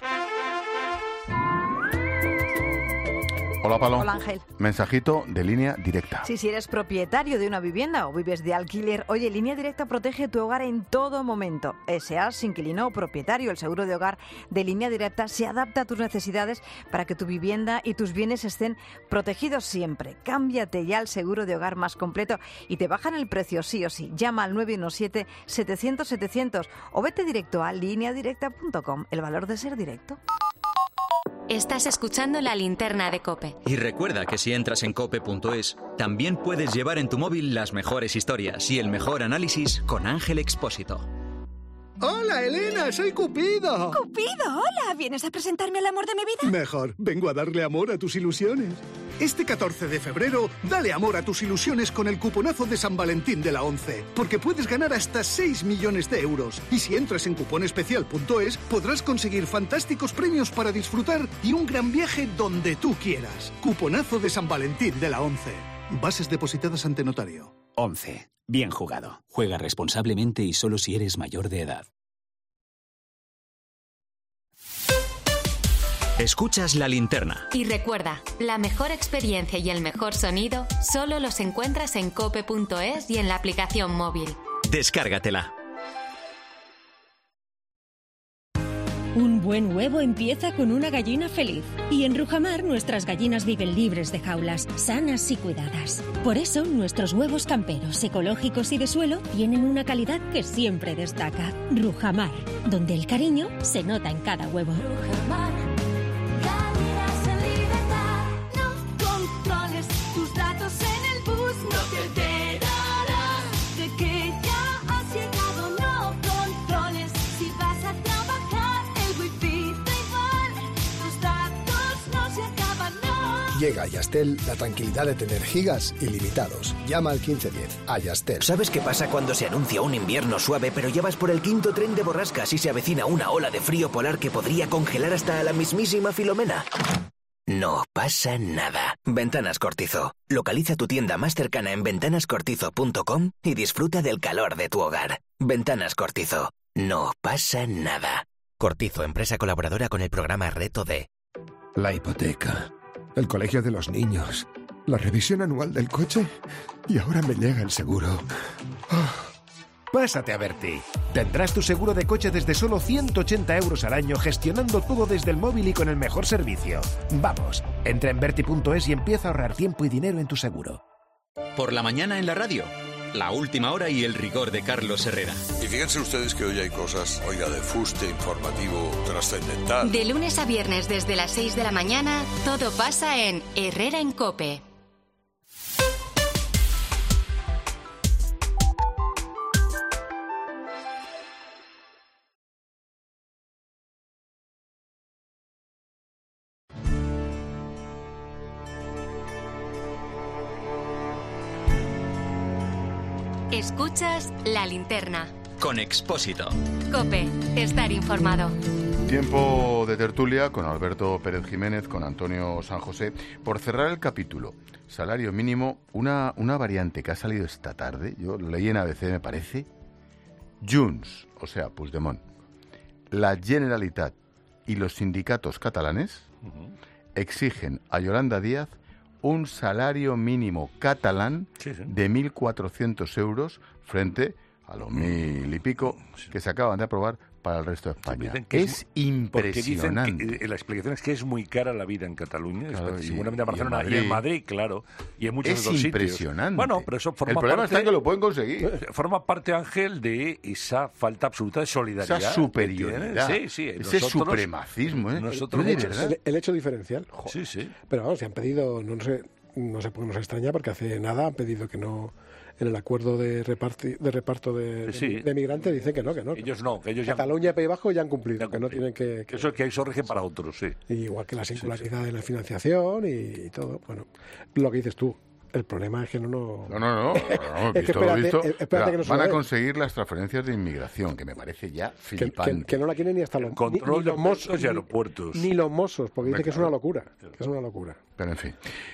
Hola, Palo. Hola, Ángel. Mensajito de Línea Directa. Sí, si eres propietario de una vivienda o vives de alquiler, oye, Línea Directa protege tu hogar en todo momento. Seas inquilino o propietario, el seguro de hogar de Línea Directa se adapta a tus necesidades para que tu vivienda y tus bienes estén protegidos siempre. Cámbiate ya al seguro de hogar más completo y te bajan el precio sí o sí. Llama al 917-700-700 o vete directo a lineadirecta.com. El valor de ser directo. Estás escuchando La Linterna de COPE. Y recuerda que si entras en cope.es, también puedes llevar en tu móvil las mejores historias y el mejor análisis con Ángel Expósito. ¡Hola, Elena! ¡Soy Cupido! ¡Cupido! ¡Hola! ¿Vienes a presentarme al amor de mi vida? Mejor. Vengo a darle amor a tus ilusiones. Este 14 de febrero, dale amor a tus ilusiones con el cuponazo de San Valentín de la ONCE, porque puedes ganar hasta 6 millones de euros. Y si entras en cuponespecial.es, podrás conseguir fantásticos premios para disfrutar y un gran viaje donde tú quieras. Cuponazo de San Valentín de la ONCE. Bases depositadas ante notario. ONCE. Bien jugado. Juega responsablemente y solo si eres mayor de edad. Escuchas La Linterna. Y recuerda, la mejor experiencia y el mejor sonido solo los encuentras en cope.es y en la aplicación móvil. Descárgatela. Un buen huevo empieza con una gallina feliz. Y en Rujamar nuestras gallinas viven libres de jaulas, sanas y cuidadas. Por eso nuestros huevos camperos, ecológicos y de suelo tienen una calidad que siempre destaca. Rujamar, donde el cariño se nota en cada huevo. Rujamar, calidad en libertad. No controles tus datos en el bus, no te enterarás de que ya has llegado. No controles si vas a trabajar. Llega a Yastel la tranquilidad de tener gigas ilimitados. Llama al 1510. A Yastel. ¿Sabes qué pasa cuando se anuncia un invierno suave, pero ya vas por el quinto tren de borrascas y se avecina una ola de frío polar que podría congelar hasta a la mismísima Filomena? No pasa nada. Ventanas Cortizo. Localiza tu tienda más cercana en ventanascortizo.com y disfruta del calor de tu hogar. Ventanas Cortizo. No pasa nada. Cortizo, empresa colaboradora con el programa Reto D. La hipoteca, el colegio de los niños, la revisión anual del coche y ahora me llega el seguro. Pásate a Berti. Tendrás tu seguro de coche desde solo 180 euros al año, gestionando todo desde el móvil y con el mejor servicio. Vamos, entra en Berti.es y empieza a ahorrar tiempo y dinero en tu seguro. Por la mañana en la radio, la última hora y el rigor de Carlos Herrera. Y fíjense ustedes que hoy hay cosas, de fuste informativo trascendental. De lunes a viernes desde las 6 de la mañana, todo pasa en Herrera en COPE. Escuchas La Linterna. Con Expósito. COPE. Estar informado. Tiempo de tertulia con Alberto Pérez Jiménez, con Antonio San José. Por cerrar el capítulo, salario mínimo, una variante que ha salido esta tarde, yo lo leí en ABC, me parece. Junts, o sea, Puigdemont, la Generalitat y los sindicatos catalanes exigen a Yolanda Díaz un salario mínimo catalán de 1.400 euros frente a los 1.000 y pico que se acaban de aprobar para el resto de España. Es impresionante. Porque dicen que, la explicación es que es muy cara la vida en Cataluña, claro, seguramente en Barcelona y en Madrid, claro, y en muchos otros sitios. Es impresionante. Bueno, pero eso forma el problema parte, está en que lo pueden conseguir. Forma parte, Ángel, de esa falta absoluta de solidaridad. Esa superioridad. Sí, ese supremacismo. El hecho diferencial. Joder. Sí. Pero vamos, se han pedido, no sé por qué nos extraña, porque hace nada han pedido que no en el acuerdo de reparto de migrantes dicen que no. Ellos no, que ellos ya... Cataluña y País Vasco ya han cumplido, que no tienen que... Eso es que hay origen para otros, sí. Igual que la singularidad de la financiación y todo. Bueno, lo que dices tú. El problema es que no. Es que espérate que no van a conseguir las transferencias de inmigración, que me parece ya flipante. Que no la quieren ni hasta los control de Mossos y aeropuertos. Ni los Mossos, porque dice que es una locura. Que es una locura. Pero en fin.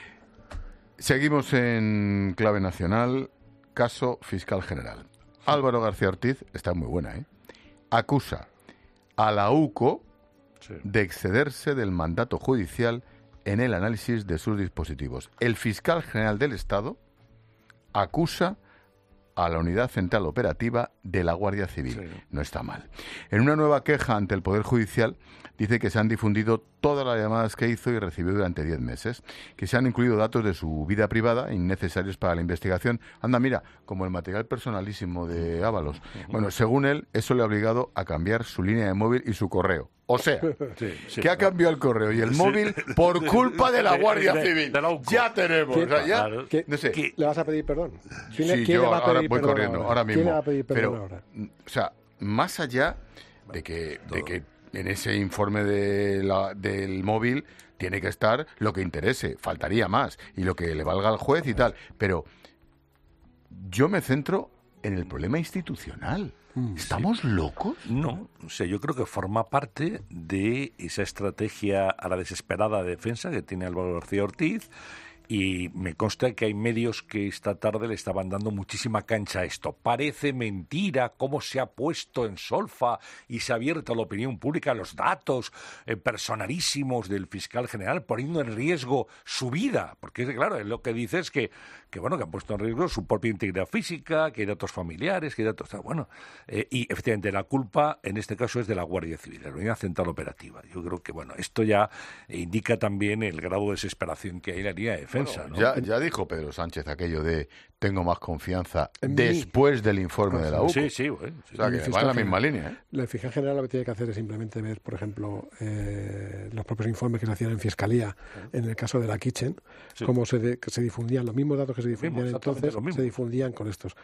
Seguimos en clave nacional. Caso fiscal general. Álvaro García Ortiz, está muy buena, acusa a la UCO de excederse del mandato judicial en el análisis de sus dispositivos. El fiscal general del Estado acusa a la Unidad Central Operativa de la Guardia Civil. Sí. No está mal. En una nueva queja ante el Poder Judicial dice que se han difundido todas las llamadas que hizo y recibió durante 10 meses, que se han incluido datos de su vida privada innecesarios para la investigación. Anda, mira, como el material personalísimo de Ábalos. Bueno, según él, eso le ha obligado a cambiar su línea de móvil y su correo. O sea, que ha cambiado el correo y el móvil por culpa de la Guardia Civil. Ya tenemos. No sé. ¿Le vas a pedir perdón? Sí, yo ahora voy corriendo, ahora mismo. ¿Quién le va a pedir perdón ahora? O sea, más allá de que en ese informe del móvil tiene que estar lo que interese, faltaría más, y lo que le valga al juez y tal. Pero yo me centro en el problema institucional. ¿Estamos locos? No, o sea, yo creo que forma parte de esa estrategia a la desesperada defensa que tiene Álvaro García Ortiz. Y me consta que hay medios que esta tarde le estaban dando muchísima cancha a esto. Parece mentira cómo se ha puesto en solfa y se ha abierto a la opinión pública los datos personalísimos del fiscal general, poniendo en riesgo su vida. Porque, claro, él lo que dice es que ha puesto en riesgo su propia integridad física, que hay datos familiares, que hay datos... y efectivamente la culpa en este caso es de la Guardia Civil, de la Unidad Central Operativa. Yo creo que, esto ya indica también el grado de desesperación que hay en la línea de defensa. ¿no? Ya dijo Pedro Sánchez aquello de tengo más confianza después del informe de la UCO. Sí. O sea, que va en la misma línea. La fiscal general lo que tiene que hacer es simplemente ver, por ejemplo, los propios informes que se hacían en Fiscalía en el caso de la Kitchen, cómo se difundían los mismos datos que se difundían entonces, se difundían con estos.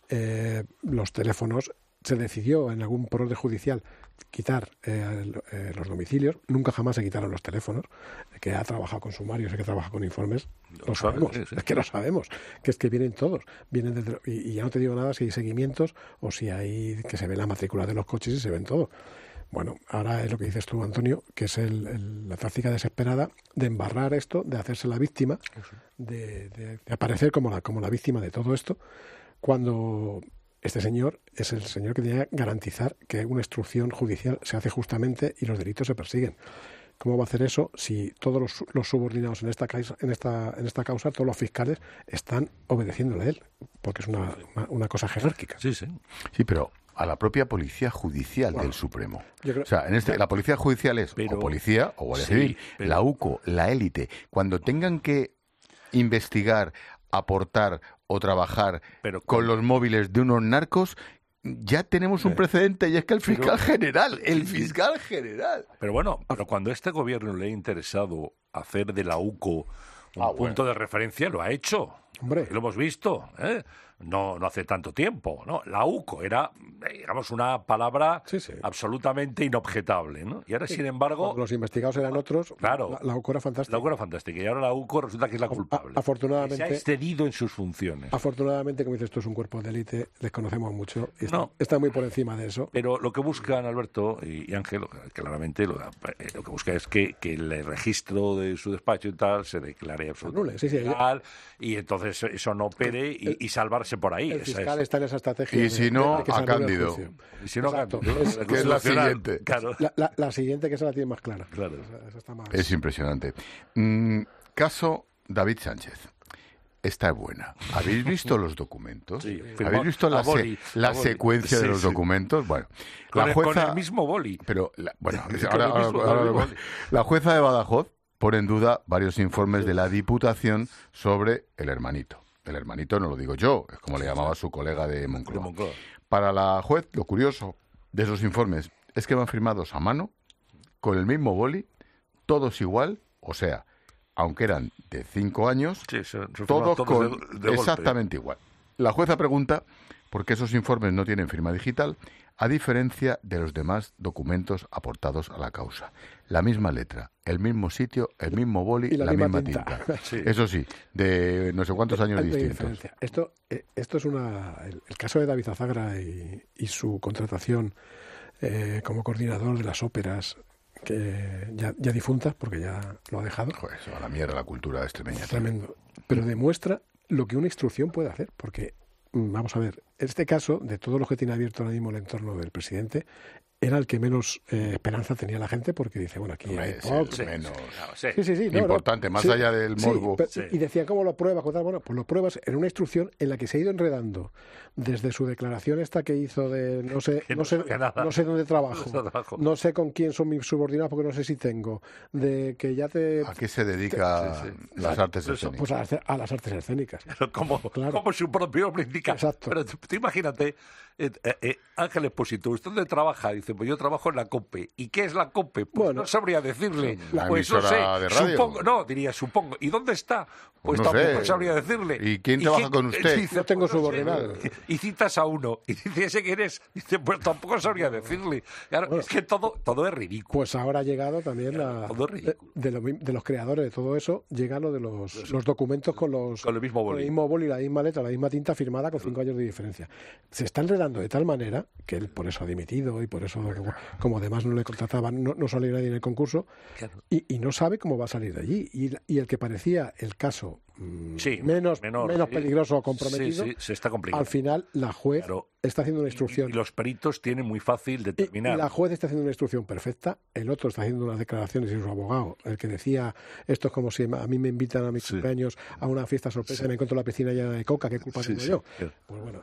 Los teléfonos, se decidió en algún poder judicial quitar los domicilios, nunca jamás se quitaron los teléfonos. Que ha trabajado con sumarios, que trabaja con informes, lo sabemos, es que lo sabemos, que es que vienen todos, vienen desde, y ya no te digo nada si hay seguimientos o si hay que se ve la matrícula de los coches y se ven todo. Bueno, ahora es lo que dices tú, Antonio, que es la táctica desesperada de embarrar esto, de hacerse la víctima, de aparecer como la víctima de todo esto, cuando este señor es el señor que tiene que garantizar que una instrucción judicial se hace justamente y los delitos se persiguen. ¿Cómo va a hacer eso si todos los subordinados en esta causa, todos los fiscales, están obedeciéndole a él? Porque es una cosa jerárquica. Sí, pero a la propia Policía Judicial del Supremo. O sea, la Policía Judicial es o policía o Guardia Civil. La UCO, la élite, cuando tengan que investigar, aportar o trabajar con los móviles de unos narcos, ya tenemos un precedente, y es que el fiscal general. Pero cuando a este gobierno le ha interesado hacer de la UCO un punto de referencia, lo ha hecho. Hombre. Lo hemos visto, no hace tanto tiempo, ¿no? La UCO era, digamos, una palabra absolutamente inobjetable, ¿no? Y ahora, sin embargo... Cuando los investigados eran otros, claro, la UCO era fantástica. La UCO era fantástica, y ahora la UCO resulta que es la culpable. Afortunadamente... Se ha excedido en sus funciones. Afortunadamente, como dices tú, es un cuerpo de élite, les conocemos mucho, y está muy por encima de eso. Pero lo que buscan, Alberto y Ángel, claramente lo que busca es que el registro de su despacho y tal se declare absolutamente legal, y entonces eso no opere y salvarse por ahí. El fiscal está en esa estrategia. Y si no, a Cándido. Y si no, Exacto. Que es la siguiente. Claro. La siguiente, que esa la tiene más clara. Claro. Esa está más... Es impresionante. Caso David Sánchez. Esta es buena. ¿Habéis visto los documentos? Sí, ¿Habéis visto la secuencia de los documentos? Bueno, la jueza... Con el mismo boli. Pero, la jueza de Badajoz pone en duda varios informes de la Diputación sobre el hermanito. El hermanito no lo digo yo, es como le llamaba su colega de Moncloa. Para la juez, lo curioso de esos informes es que van firmados a mano, con el mismo boli, todos igual, o sea, aunque eran de 5 años, todos con exactamente igual. La jueza pregunta por qué esos informes no tienen firma digital, a diferencia de los demás documentos aportados a la causa. La misma letra, el mismo sitio, el mismo boli, y la misma tinta. Sí. Eso sí, de no sé cuántos años distintos. Esto es el caso de David Azagra y su contratación como coordinador de las óperas, que ya difuntas, porque ya lo ha dejado. Joder, se va a la mierda la cultura extremeña. Tremendo. Pero demuestra lo que una instrucción puede hacer, porque, vamos a ver, este caso, de todos los que tiene abierto ahora mismo el entorno del presidente, era el que menos esperanza tenía la gente, porque dice, bueno, aquí hay importante, más allá del morbo. Y decían, ¿cómo lo pruebas? Bueno, pues lo pruebas en una instrucción en la que se ha ido enredando desde su declaración esta que hizo de no sé dónde trabajo, no sé con quién son mis subordinados porque no sé si tengo, de que ya te... ¿A qué se dedica las artes escénicas? Pues a las artes escénicas. Como su propio nombre indica. Exacto. Pero tú imagínate, Ángel Expósito, ¿usted dónde trabaja? Dice, pues yo trabajo en la COPE. ¿Y qué es la COPE? Pues bueno, no sabría decirle. La pues no sé, de radio. Supongo. ¿Y dónde está? Pues no tampoco sé. Sabría decirle. ¿Y quién trabaja con usted? Dice, no tengo pues subordinado. Y citas a uno. Y dice, ¿ese quién es? Dice, pues tampoco sabría decirle. Claro, bueno, es que todo es ridículo. Pues ahora ha llegado también de los creadores de todo eso, llega lo de los documentos con el mismo boli, la misma letra, la misma tinta firmada con 5 años de diferencia. Se está enredando de tal manera que él por eso ha dimitido y por eso, como además no le contrataban, no salió nadie en el concurso, claro. y no sabe cómo va a salir de allí. Y el que parecía el caso menos peligroso o comprometido, se está complicando. Al final la juez está haciendo una instrucción. Y los peritos tienen muy fácil determinar. Y la juez está haciendo una instrucción perfecta, el otro está haciendo unas declaraciones y su abogado, el que decía, esto es como si a mí me invitan a mis cumpleaños a una fiesta sorpresa y me encuentro la piscina llena de coca, ¿qué culpa tengo yo? Pues bueno,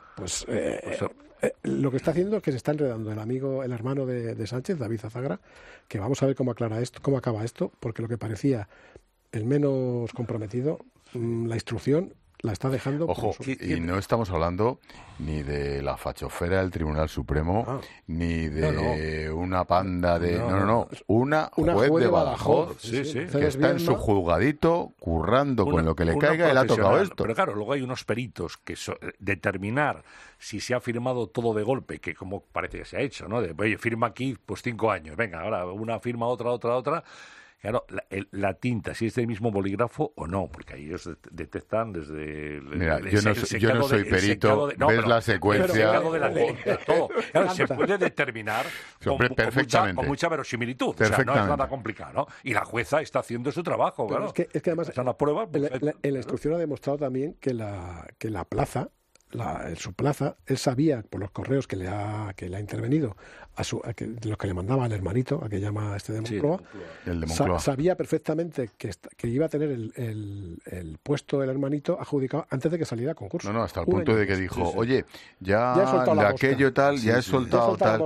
lo que está haciendo es que se está enredando el hermano de Sánchez, David Azagra, que vamos a ver cómo acaba esto, porque lo que parecía el menos comprometido, la instrucción la está dejando. Ojo, y no estamos hablando ni de la fachofera del Tribunal Supremo, ni de una panda de... Una juez de Badajoz, que está en su juzgadito, currando con lo que le caiga, y le ha tocado esto. Pero claro, luego hay unos peritos que determinar si se ha firmado todo de golpe, que como parece que se ha hecho, ¿no? Oye, firma aquí, pues 5 años, venga, ahora una firma, otra... Claro, la tinta, si es del mismo bolígrafo o no, porque ahí ellos detectan desde... Mira, yo no soy perito, ves la secuencia... El de la tinta, todo. Claro, se puede determinar con mucha verosimilitud, o sea, no es nada complicado, ¿no? Y la jueza está haciendo su trabajo, pero claro. Es que además, es una prueba, en la instrucción ha demostrado también que la plaza... en su plaza, él sabía por los correos que le ha intervenido de los que le mandaba al hermanito, a que llama de Moncloa, el de Moncloa. Sabía perfectamente que iba a tener el puesto del hermanito adjudicado antes de que saliera a concurso. No, hasta el punto de que dijo, oye, ya de aquello tal, ya he soltado tal.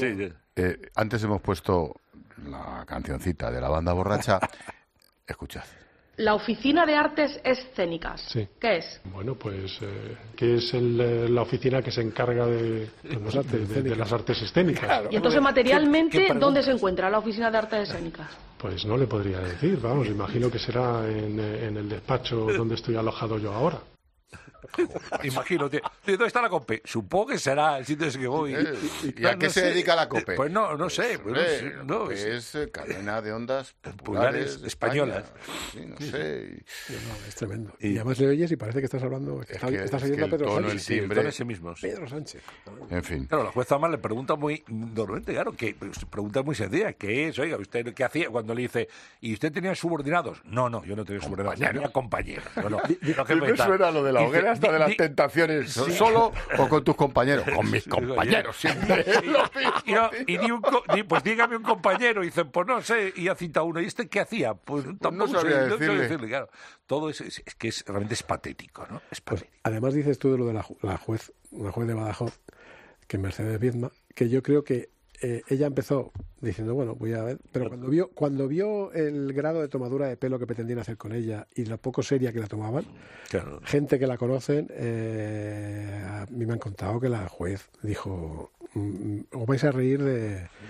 Antes hemos puesto la cancioncita de la banda borracha. Escuchad. La Oficina de Artes Escénicas. Sí. ¿Qué es? Bueno, pues que es la oficina que se encarga de las artes escénicas. Claro. Y entonces, materialmente, ¿dónde se encuentra la Oficina de Artes Escénicas? Pues no le podría decir, vamos, imagino que será en el despacho donde estoy alojado yo ahora. Imagino, ¿dónde está la COPE? Supongo que será el sitio ese que voy. ¿Y a qué se dedica la COPE? Pues no sé. Es cadena de ondas populares españolas. Sí, no sé. Es tremendo. Y además le oyes y parece que estás hablando, estás oyendo a Pedro Sánchez. El timbre, ese mismo. Pedro Sánchez. En fin. Claro, la jueza más le pregunta normalmente, claro, que pregunta muy sencilla, ¿qué es? Oiga, ¿usted qué hacía? Cuando le dice, ¿y usted tenía subordinados? No, yo no tenía subordinados, tenía compañeros. ¿No suena lo de la hoguera hasta de las tentaciones? ¿Solo o con tus compañeros? Con mis compañeros siempre. Pues dígame un compañero. Y dicen, pues no sé. Y ha citado uno. ¿Y este qué hacía? Pues tampoco no sabría decirle. Claro, todo es que realmente es patético, ¿no? Es patético. Pues, además dices tú de lo de la juez de Badajoz, que Mercedes Viedma, que yo creo que ella empezó diciendo, bueno, voy a ver, pero cuando vio el grado de tomadura de pelo que pretendían hacer con ella y lo poco seria que la tomaban, claro. Gente que la conocen, a mí me han contado que la juez dijo, os vais a reír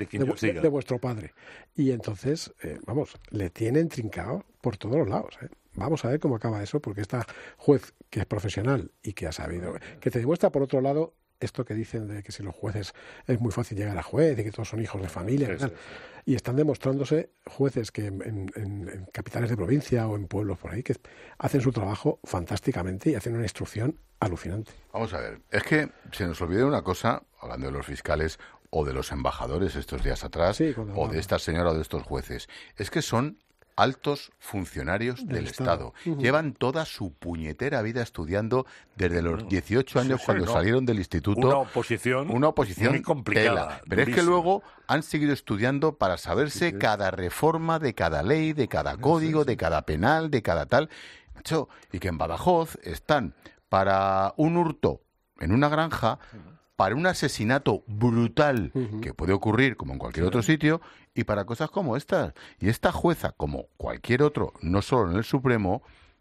de vuestro padre. Y entonces, le tienen trincado por todos los lados, Vamos a ver cómo acaba eso, porque esta juez que es profesional y que ha sabido, que te demuestra, por otro lado, esto que dicen de que si los jueces es muy fácil llegar a juez, de que todos son hijos de familia y tal. Y están demostrándose jueces que en capitales de provincia o en pueblos por ahí que hacen su trabajo fantásticamente y hacen una instrucción alucinante. Vamos a ver, es que se nos olvidó una cosa, hablando de los fiscales o de los embajadores estos días atrás, o de esta señora o de estos jueces, es que son altos funcionarios del Estado. Llevan toda su puñetera vida estudiando desde los 18 años cuando salieron del instituto. Una oposición muy complicada. Tela. Pero es que luego han seguido estudiando para saberse cada reforma de cada ley, de cada código, de cada penal, de cada tal. Macho, y que en Badajoz están para un hurto en una granja, para un asesinato brutal que puede ocurrir como en cualquier otro sitio, y para cosas como estas. Y esta jueza, como cualquier otro, no solo en el Supremo,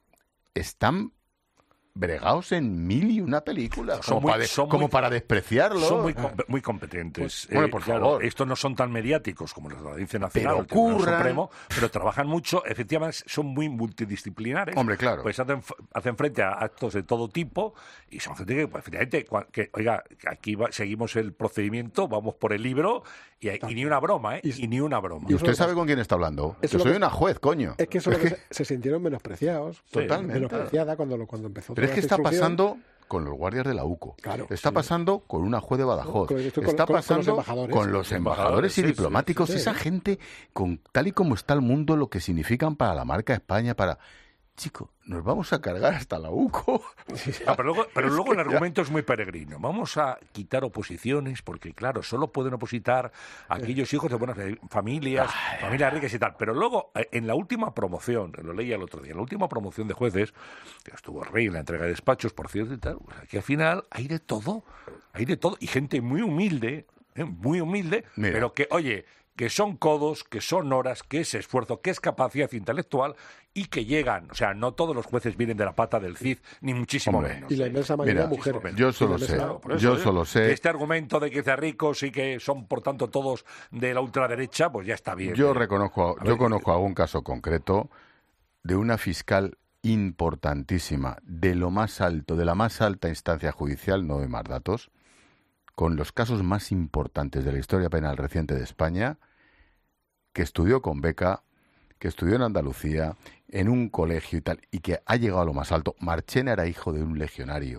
están bregados en 1001 películas, como para despreciarlos. Son muy competentes. Pues, por favor. Estos no son tan mediáticos como los de la Audiencia Nacional o el Tribunal Supremo, pero trabajan mucho, efectivamente son muy multidisciplinares. Hombre, claro. Pues hacen frente a actos de todo tipo y son gente que, pues, efectivamente, oiga, aquí seguimos el procedimiento, vamos por el libro y ni una broma, y ni una broma. ¿Y usted sabe con quién está hablando? Yo soy una juez, coño. Es que eso es lo que se sintieron menospreciados. Totalmente. Menospreciada cuando empezó. Pero es que está pasando con los guardias de la UCO. Claro, está pasando con una juez de Badajoz. Está pasando con los embajadores y diplomáticos. Esa gente, con tal y como está el mundo, lo que significan para la marca España, para... Chico, nos vamos a cargar hasta la UCO. Pero luego el argumento es muy peregrino. Vamos a quitar oposiciones porque, claro, solo pueden opositar a aquellos hijos de buenas familias, familias ricas y tal. Pero luego, en la última promoción, lo leía el otro día, en la última promoción de jueces, que estuvo el rey en la entrega de despachos, por cierto, y tal, pues aquí al final hay de todo. Y gente muy humilde, pero que, oye, que son codos, que son horas, que es esfuerzo, que es capacidad intelectual y que llegan. O sea, no todos los jueces vienen de la pata del CID, ni muchísimo menos. Y la inmensa mayoría mujeres. Yo solo sé. Este argumento de que sea ricos y que son, por tanto, todos de la ultraderecha, pues ya está bien. Yo conozco algún caso concreto de una fiscal importantísima, de lo más alto, de la más alta instancia judicial, no doy más datos, con los casos más importantes de la historia penal reciente de España, que estudió con beca, que estudió en Andalucía, en un colegio y tal, y que ha llegado a lo más alto. Marchena era hijo de un legionario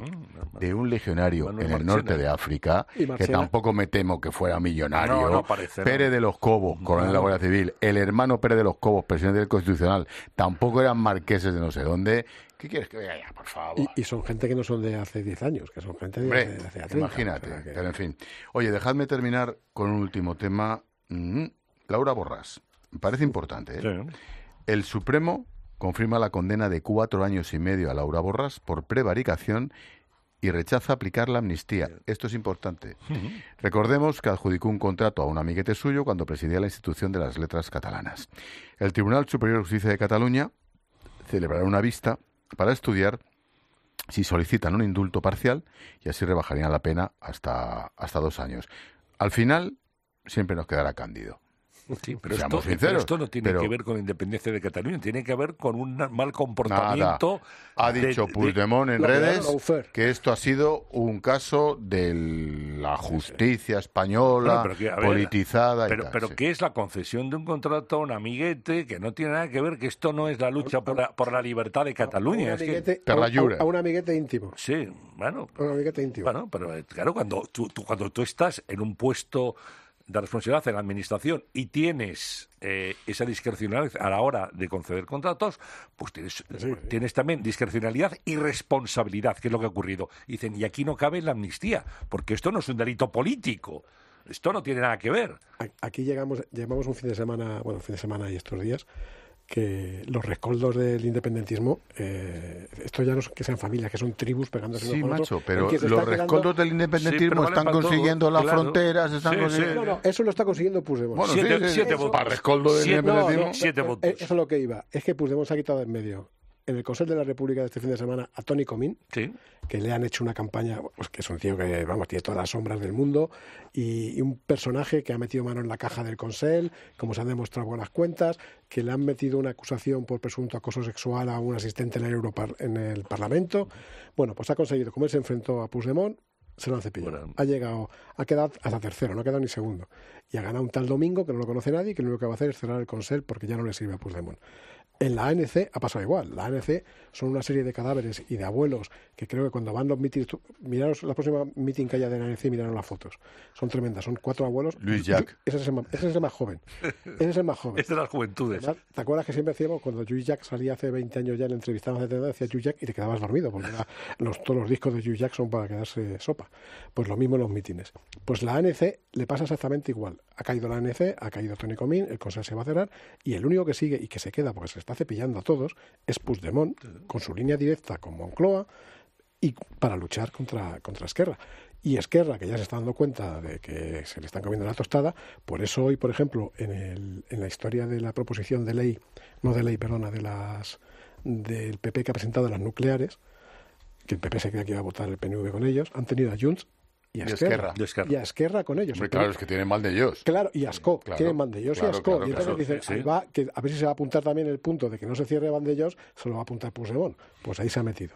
en el norte de África, que tampoco me temo que fuera millonario. No parece, Pérez de los Cobos, coronel de la Guardia Civil, el hermano Pérez de los Cobos, presidente del Constitucional, tampoco eran marqueses de no sé dónde. ¿Qué quieres que vea ya, por favor? Y son gente que no son de hace 10 años, que son gente de hace 30. Imagínate, pero en fin. Oye, dejadme terminar con un último tema. Laura Borràs, me parece importante, ¿eh? Sí. El Supremo confirma la condena de 4 años y medio a Laura Borràs por prevaricación y rechaza aplicar la amnistía. Esto es importante. Recordemos que adjudicó un contrato a un amiguete suyo cuando presidía la institución de las letras catalanas. El Tribunal Superior de Justicia de Cataluña celebrará una vista para estudiar si solicitan un indulto parcial y así rebajarían la pena hasta 2 años. Al final, siempre nos quedará Cándido. Sí, pero esto no tiene que ver con la independencia de Cataluña, tiene que ver con un mal comportamiento. Ha dicho Puigdemont en redes que esto ha sido un caso de la justicia española, politizada y tal. Pero ¿qué es la concesión de un contrato a un amiguete que no tiene nada que ver, que esto no es la lucha por la libertad de Cataluña? A un amiguete íntimo. Sí, bueno. Un amiguete íntimo. Bueno, pero claro, cuando tú estás en un puesto de responsabilidad en la administración y tienes esa discrecionalidad a la hora de conceder contratos, pues tienes también discrecionalidad y responsabilidad, que es lo que ha ocurrido. Dicen, y aquí no cabe la amnistía, porque esto no es un delito político. Esto no tiene nada que ver. Aquí llevamos un fin de semana y estos días, que los rescoldos del independentismo, esto ya no es que sean familias, que son tribus pegándose unos con otros. Sí, macho, pero los rescoldos del independentismo están consiguiendo las fronteras, están consiguiendo... No, eso lo está consiguiendo Puigdemont. Bueno, 7 votos. Para rescoldo del independentismo... 7 votos. Eso es lo que iba. Es que Puigdemont se ha quitado en medio en el Consejo de la República de este fin de semana a Tony Comín, sí, que le han hecho una campaña, pues, que es un tío que, vamos, tiene todas las sombras del mundo, y un personaje que ha metido mano en la caja del Consell, como se han demostrado con las cuentas, que le han metido una acusación por presunto acoso sexual a un asistente en el Parlamento. Bueno, pues ha conseguido, como él se enfrentó a Puigdemont, se lo han cepillado. Bueno. Ha quedado hasta tercero, no ha quedado ni segundo. Y ha ganado un tal Domingo, que no lo conoce nadie, que lo único que va a hacer es cerrar el Consell porque ya no le sirve a Puigdemont. En la ANC ha pasado igual. La ANC son una serie de cadáveres y de abuelos que creo que cuando van los mítines... Miraros la próxima meeting que haya de la ANC, miraros las fotos. Son tremendas. Son 4 abuelos. Luis Jack. Ese es el más joven. Ese es el más joven. Es de las juventudes. ¿Verdad? ¿Te acuerdas que siempre decíamos, cuando Luis Jack salía hace 20 años ya en entrevistas de edad, decía Luis Jack y te quedabas dormido, porque todos los discos de Luis Jack son para quedarse sopa? Pues lo mismo en los mítines. Pues la ANC le pasa exactamente igual. Ha caído la ANC, ha caído Tony Comín, el Consejo se va a cerrar, y el único que sigue y que se queda, porque se está cepillando a todos, es Puigdemont, con su línea directa con Moncloa, y para luchar contra Esquerra. Y Esquerra, que ya se está dando cuenta de que se le están comiendo la tostada, por eso hoy, por ejemplo, en la historia de la proposición de ley, del PP que ha presentado las nucleares, que el PP se creía que iba a votar el PNV con ellos, han tenido a Junts y a Esquerra. Y a Esquerra con ellos. Hombre, claro, es que tienen mal de ellos. Claro, y Ascó, tienen mal de ellos y Ascó. Y entonces dicen, sí. que a ver si se va a apuntar también el punto de que no se cierre Vandellós, se lo va a apuntar Puigdemont. Pues ahí se ha metido.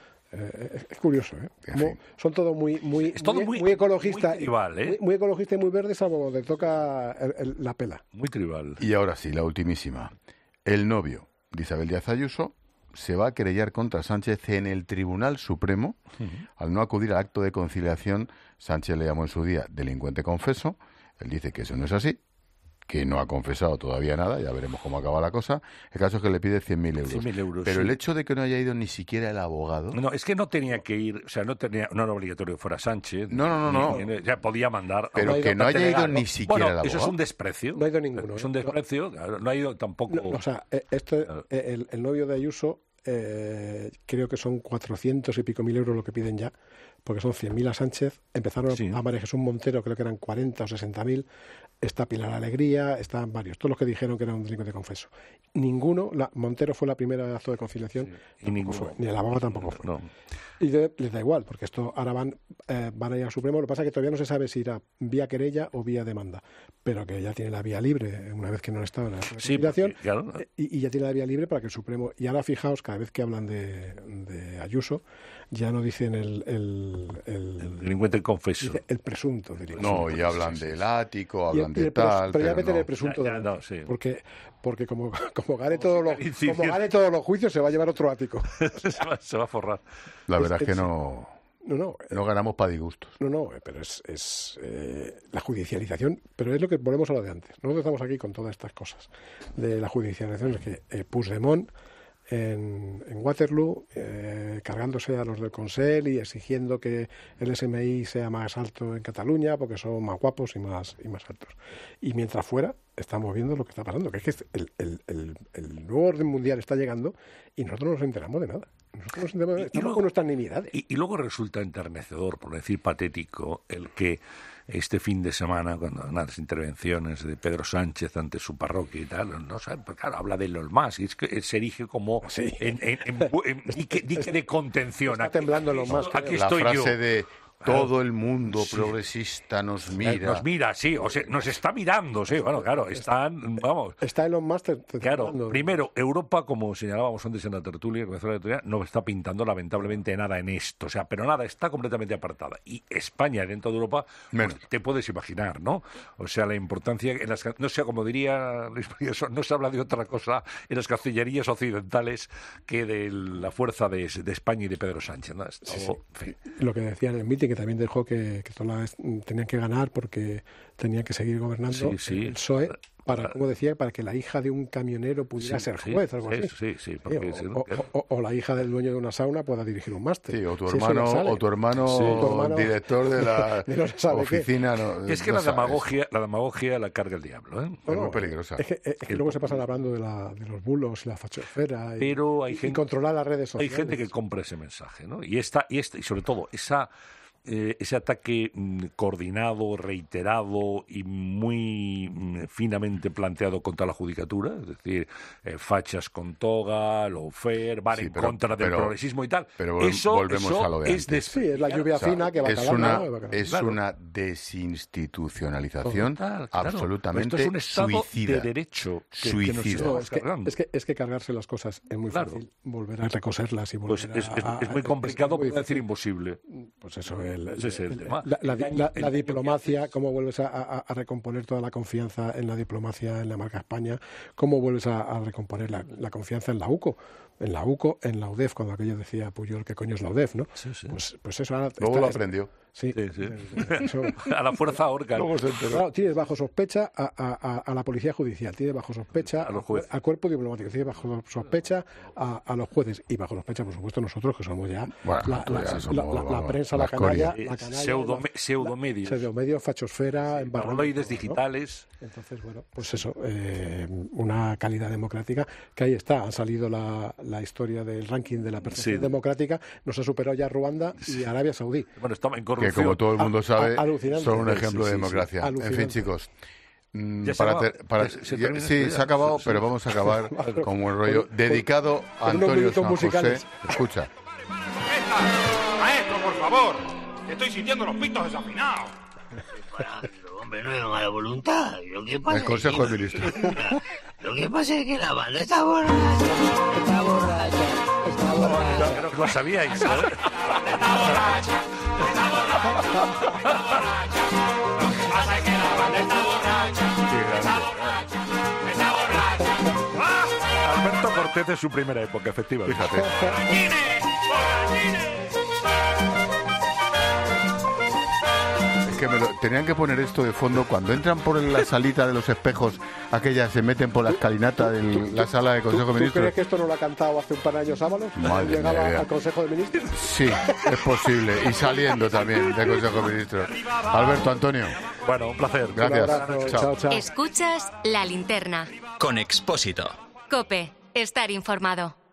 Es curioso, ¿eh? Son todos muy ecologistas, muy ecologista y muy verde, salvo donde toca la pela. Muy tribal. Y ahora sí, la ultimísima. El novio de Isabel Díaz Ayuso se va a querellar contra Sánchez en el Tribunal Supremo. Al no acudir al acto de conciliación. Sánchez le llamó en su día delincuente confeso. Él dice que eso no es así, que no ha confesado todavía nada, ya veremos cómo acaba la cosa. El caso es que le pide 100.000 euros. 100.000 euros. Pero el hecho de que no haya ido ni siquiera el abogado... No, es que no tenía que ir, o sea, no era obligatorio que fuera Sánchez. No. Ya podía mandar... Pero que no haya ido ni siquiera el abogado. Eso es un desprecio. No ha ido ninguno. Es un desprecio, no ha ido tampoco... No, o sea, el novio de Ayuso, creo que son 400 y pico mil euros lo que piden ya, porque son 100.000 a Sánchez. Empezaron a María Jesús Montero, creo que eran 40 o 60.000. Está Pilar Alegría, están varios, todos los que dijeron que era un delincuente confeso. Ninguno, Montero fue la primera acto de conciliación, ni el abogado tampoco fue. No. Y les da igual, porque esto ahora van a ir al Supremo. Lo que pasa es que todavía no se sabe si irá vía querella o vía demanda, pero que ya tiene la vía libre, una vez que no han estado en la conciliación, claro. y ya tiene la vía libre para que el Supremo... Y ahora fijaos, cada vez que hablan de Ayuso, ya no dicen el delincuente confeso. El presunto delincuente. No, y hablan del ático, hablan de tal... Pero ya meten el presunto delincuente. Porque como gane todos los juicios, se va a llevar otro ático. se va a forrar. La verdad es que no ganamos para disgustos. No, pero es la judicialización, pero es lo que volvemos a lo de antes. Nosotros estamos aquí con todas estas cosas de la judicialización, es que Puigdemont en Waterloo, cargándose a los del Consell y exigiendo que el SMI sea más alto en Cataluña porque son más guapos y más altos. Y mientras fuera estamos viendo lo que está pasando, que es que el nuevo orden mundial está llegando y nosotros no nos enteramos de nada. Nosotros nos enteramos, estamos con nuestras nimiedades. Y luego resulta enternecedor, por decir patético, el que este fin de semana, cuando las intervenciones de Pedro Sánchez ante su parroquia y tal, no sabe, pero claro, habla de Elon Musk, y es que se erige como en dique de contención. Está temblando Elon Musk. Aquí estoy la frase yo. De todo el mundo progresista nos mira. Nos mira, sí, o sea, nos está mirando, sí, bueno, claro, vamos. Está Elon Musk. Claro, primero, Europa, como señalábamos antes en la tertulia, no está pintando lamentablemente nada en esto, o sea, pero nada, está completamente apartada. Y España, dentro de Europa, pues, te puedes imaginar, ¿no? O sea, la importancia, no sé, como diría Luis María, no se habla de otra cosa en las cancillerías occidentales que de la fuerza de España y de Pedro Sánchez, ¿no? Lo que decía en el meeting, que también dejó que todas tenían que ganar porque tenían que seguir gobernando el PSOE para que la hija de un camionero pudiera ser juez, algo así. O la hija del dueño de una sauna pueda dirigir un máster. Sí, o tu hermano director de la oficina. Es que la demagogia la carga el diablo, ¿eh? Es muy peligrosa. Es que luego se pasan hablando de los bulos y la fachosfera y controlar las redes sociales. Hay gente que compra ese mensaje, ¿no? Y sobre todo esa ese ataque coordinado, reiterado y muy finamente planteado contra la judicatura, es decir, fachas con toga, lawfare, van en contra del progresismo y tal. Pero volvemos a lo de antes. Sí, es la lluvia fina que va a calar. Es una desinstitucionalización absolutamente esto es un estado suicida. De derecho suicida. Es que cargarse las cosas es muy fácil. Volver a recoserlas y volver es muy complicado, por decir imposible. Pues eso, la diplomacia, cómo vuelves a recomponer toda la confianza en la diplomacia, en la marca España, cómo vuelves a recomponer la confianza en la UCO, en la UDEF, cuando aquello decía Puyol, ¿qué coño es la UDEF? ¿No? Pues eso ahora luego lo aprendió. Sí. Eso. A la fuerza orca. Claro, tienes bajo sospecha a la policía judicial, tienes bajo sospecha al cuerpo diplomático, tienes bajo sospecha a los jueces y bajo sospecha, por supuesto, nosotros que somos ya la prensa, la canalla, pseudomedios, fachosfera, tabloides digitales. Entonces, bueno, pues eso, una calidad democrática que ahí está. Ha salido la historia del ranking de la percepción democrática, nos ha superado ya Ruanda y Arabia Saudí. Bueno, estaba en que como todo el mundo sabe son un ejemplo de democracia. En fin, chicos, se ha acabado, pero vamos a acabar con un rollo dedicado a Antonio San José. Escucha. Maestro, por favor, estoy sintiendo los pitos desafinados. Hombre, no es mala voluntad. Lo que pasa el Consejo de Ministros. Lo que pasa es que la banda está borracha. Está borracha. Creo que lo sabíais, Está borracha. Lo que pasa es que la banda está borracha. Está borracha. Alberto Cortés de su primera época, efectivamente. Fíjate. Tenían que poner esto de fondo cuando entran por la salita de los espejos, aquellas se meten por la escalinata de la sala de Consejo de Ministros. ¿Tú crees que esto no lo ha cantado hace un par de años Ábalos? ¿Llegaba al Consejo de Ministros? Sí, es posible. Y saliendo también del Consejo de Ministros. Alberto, Antonio. Bueno, un placer. Gracias. Chao. Escuchas La Linterna. Con Expósito. COPE. Estar informado.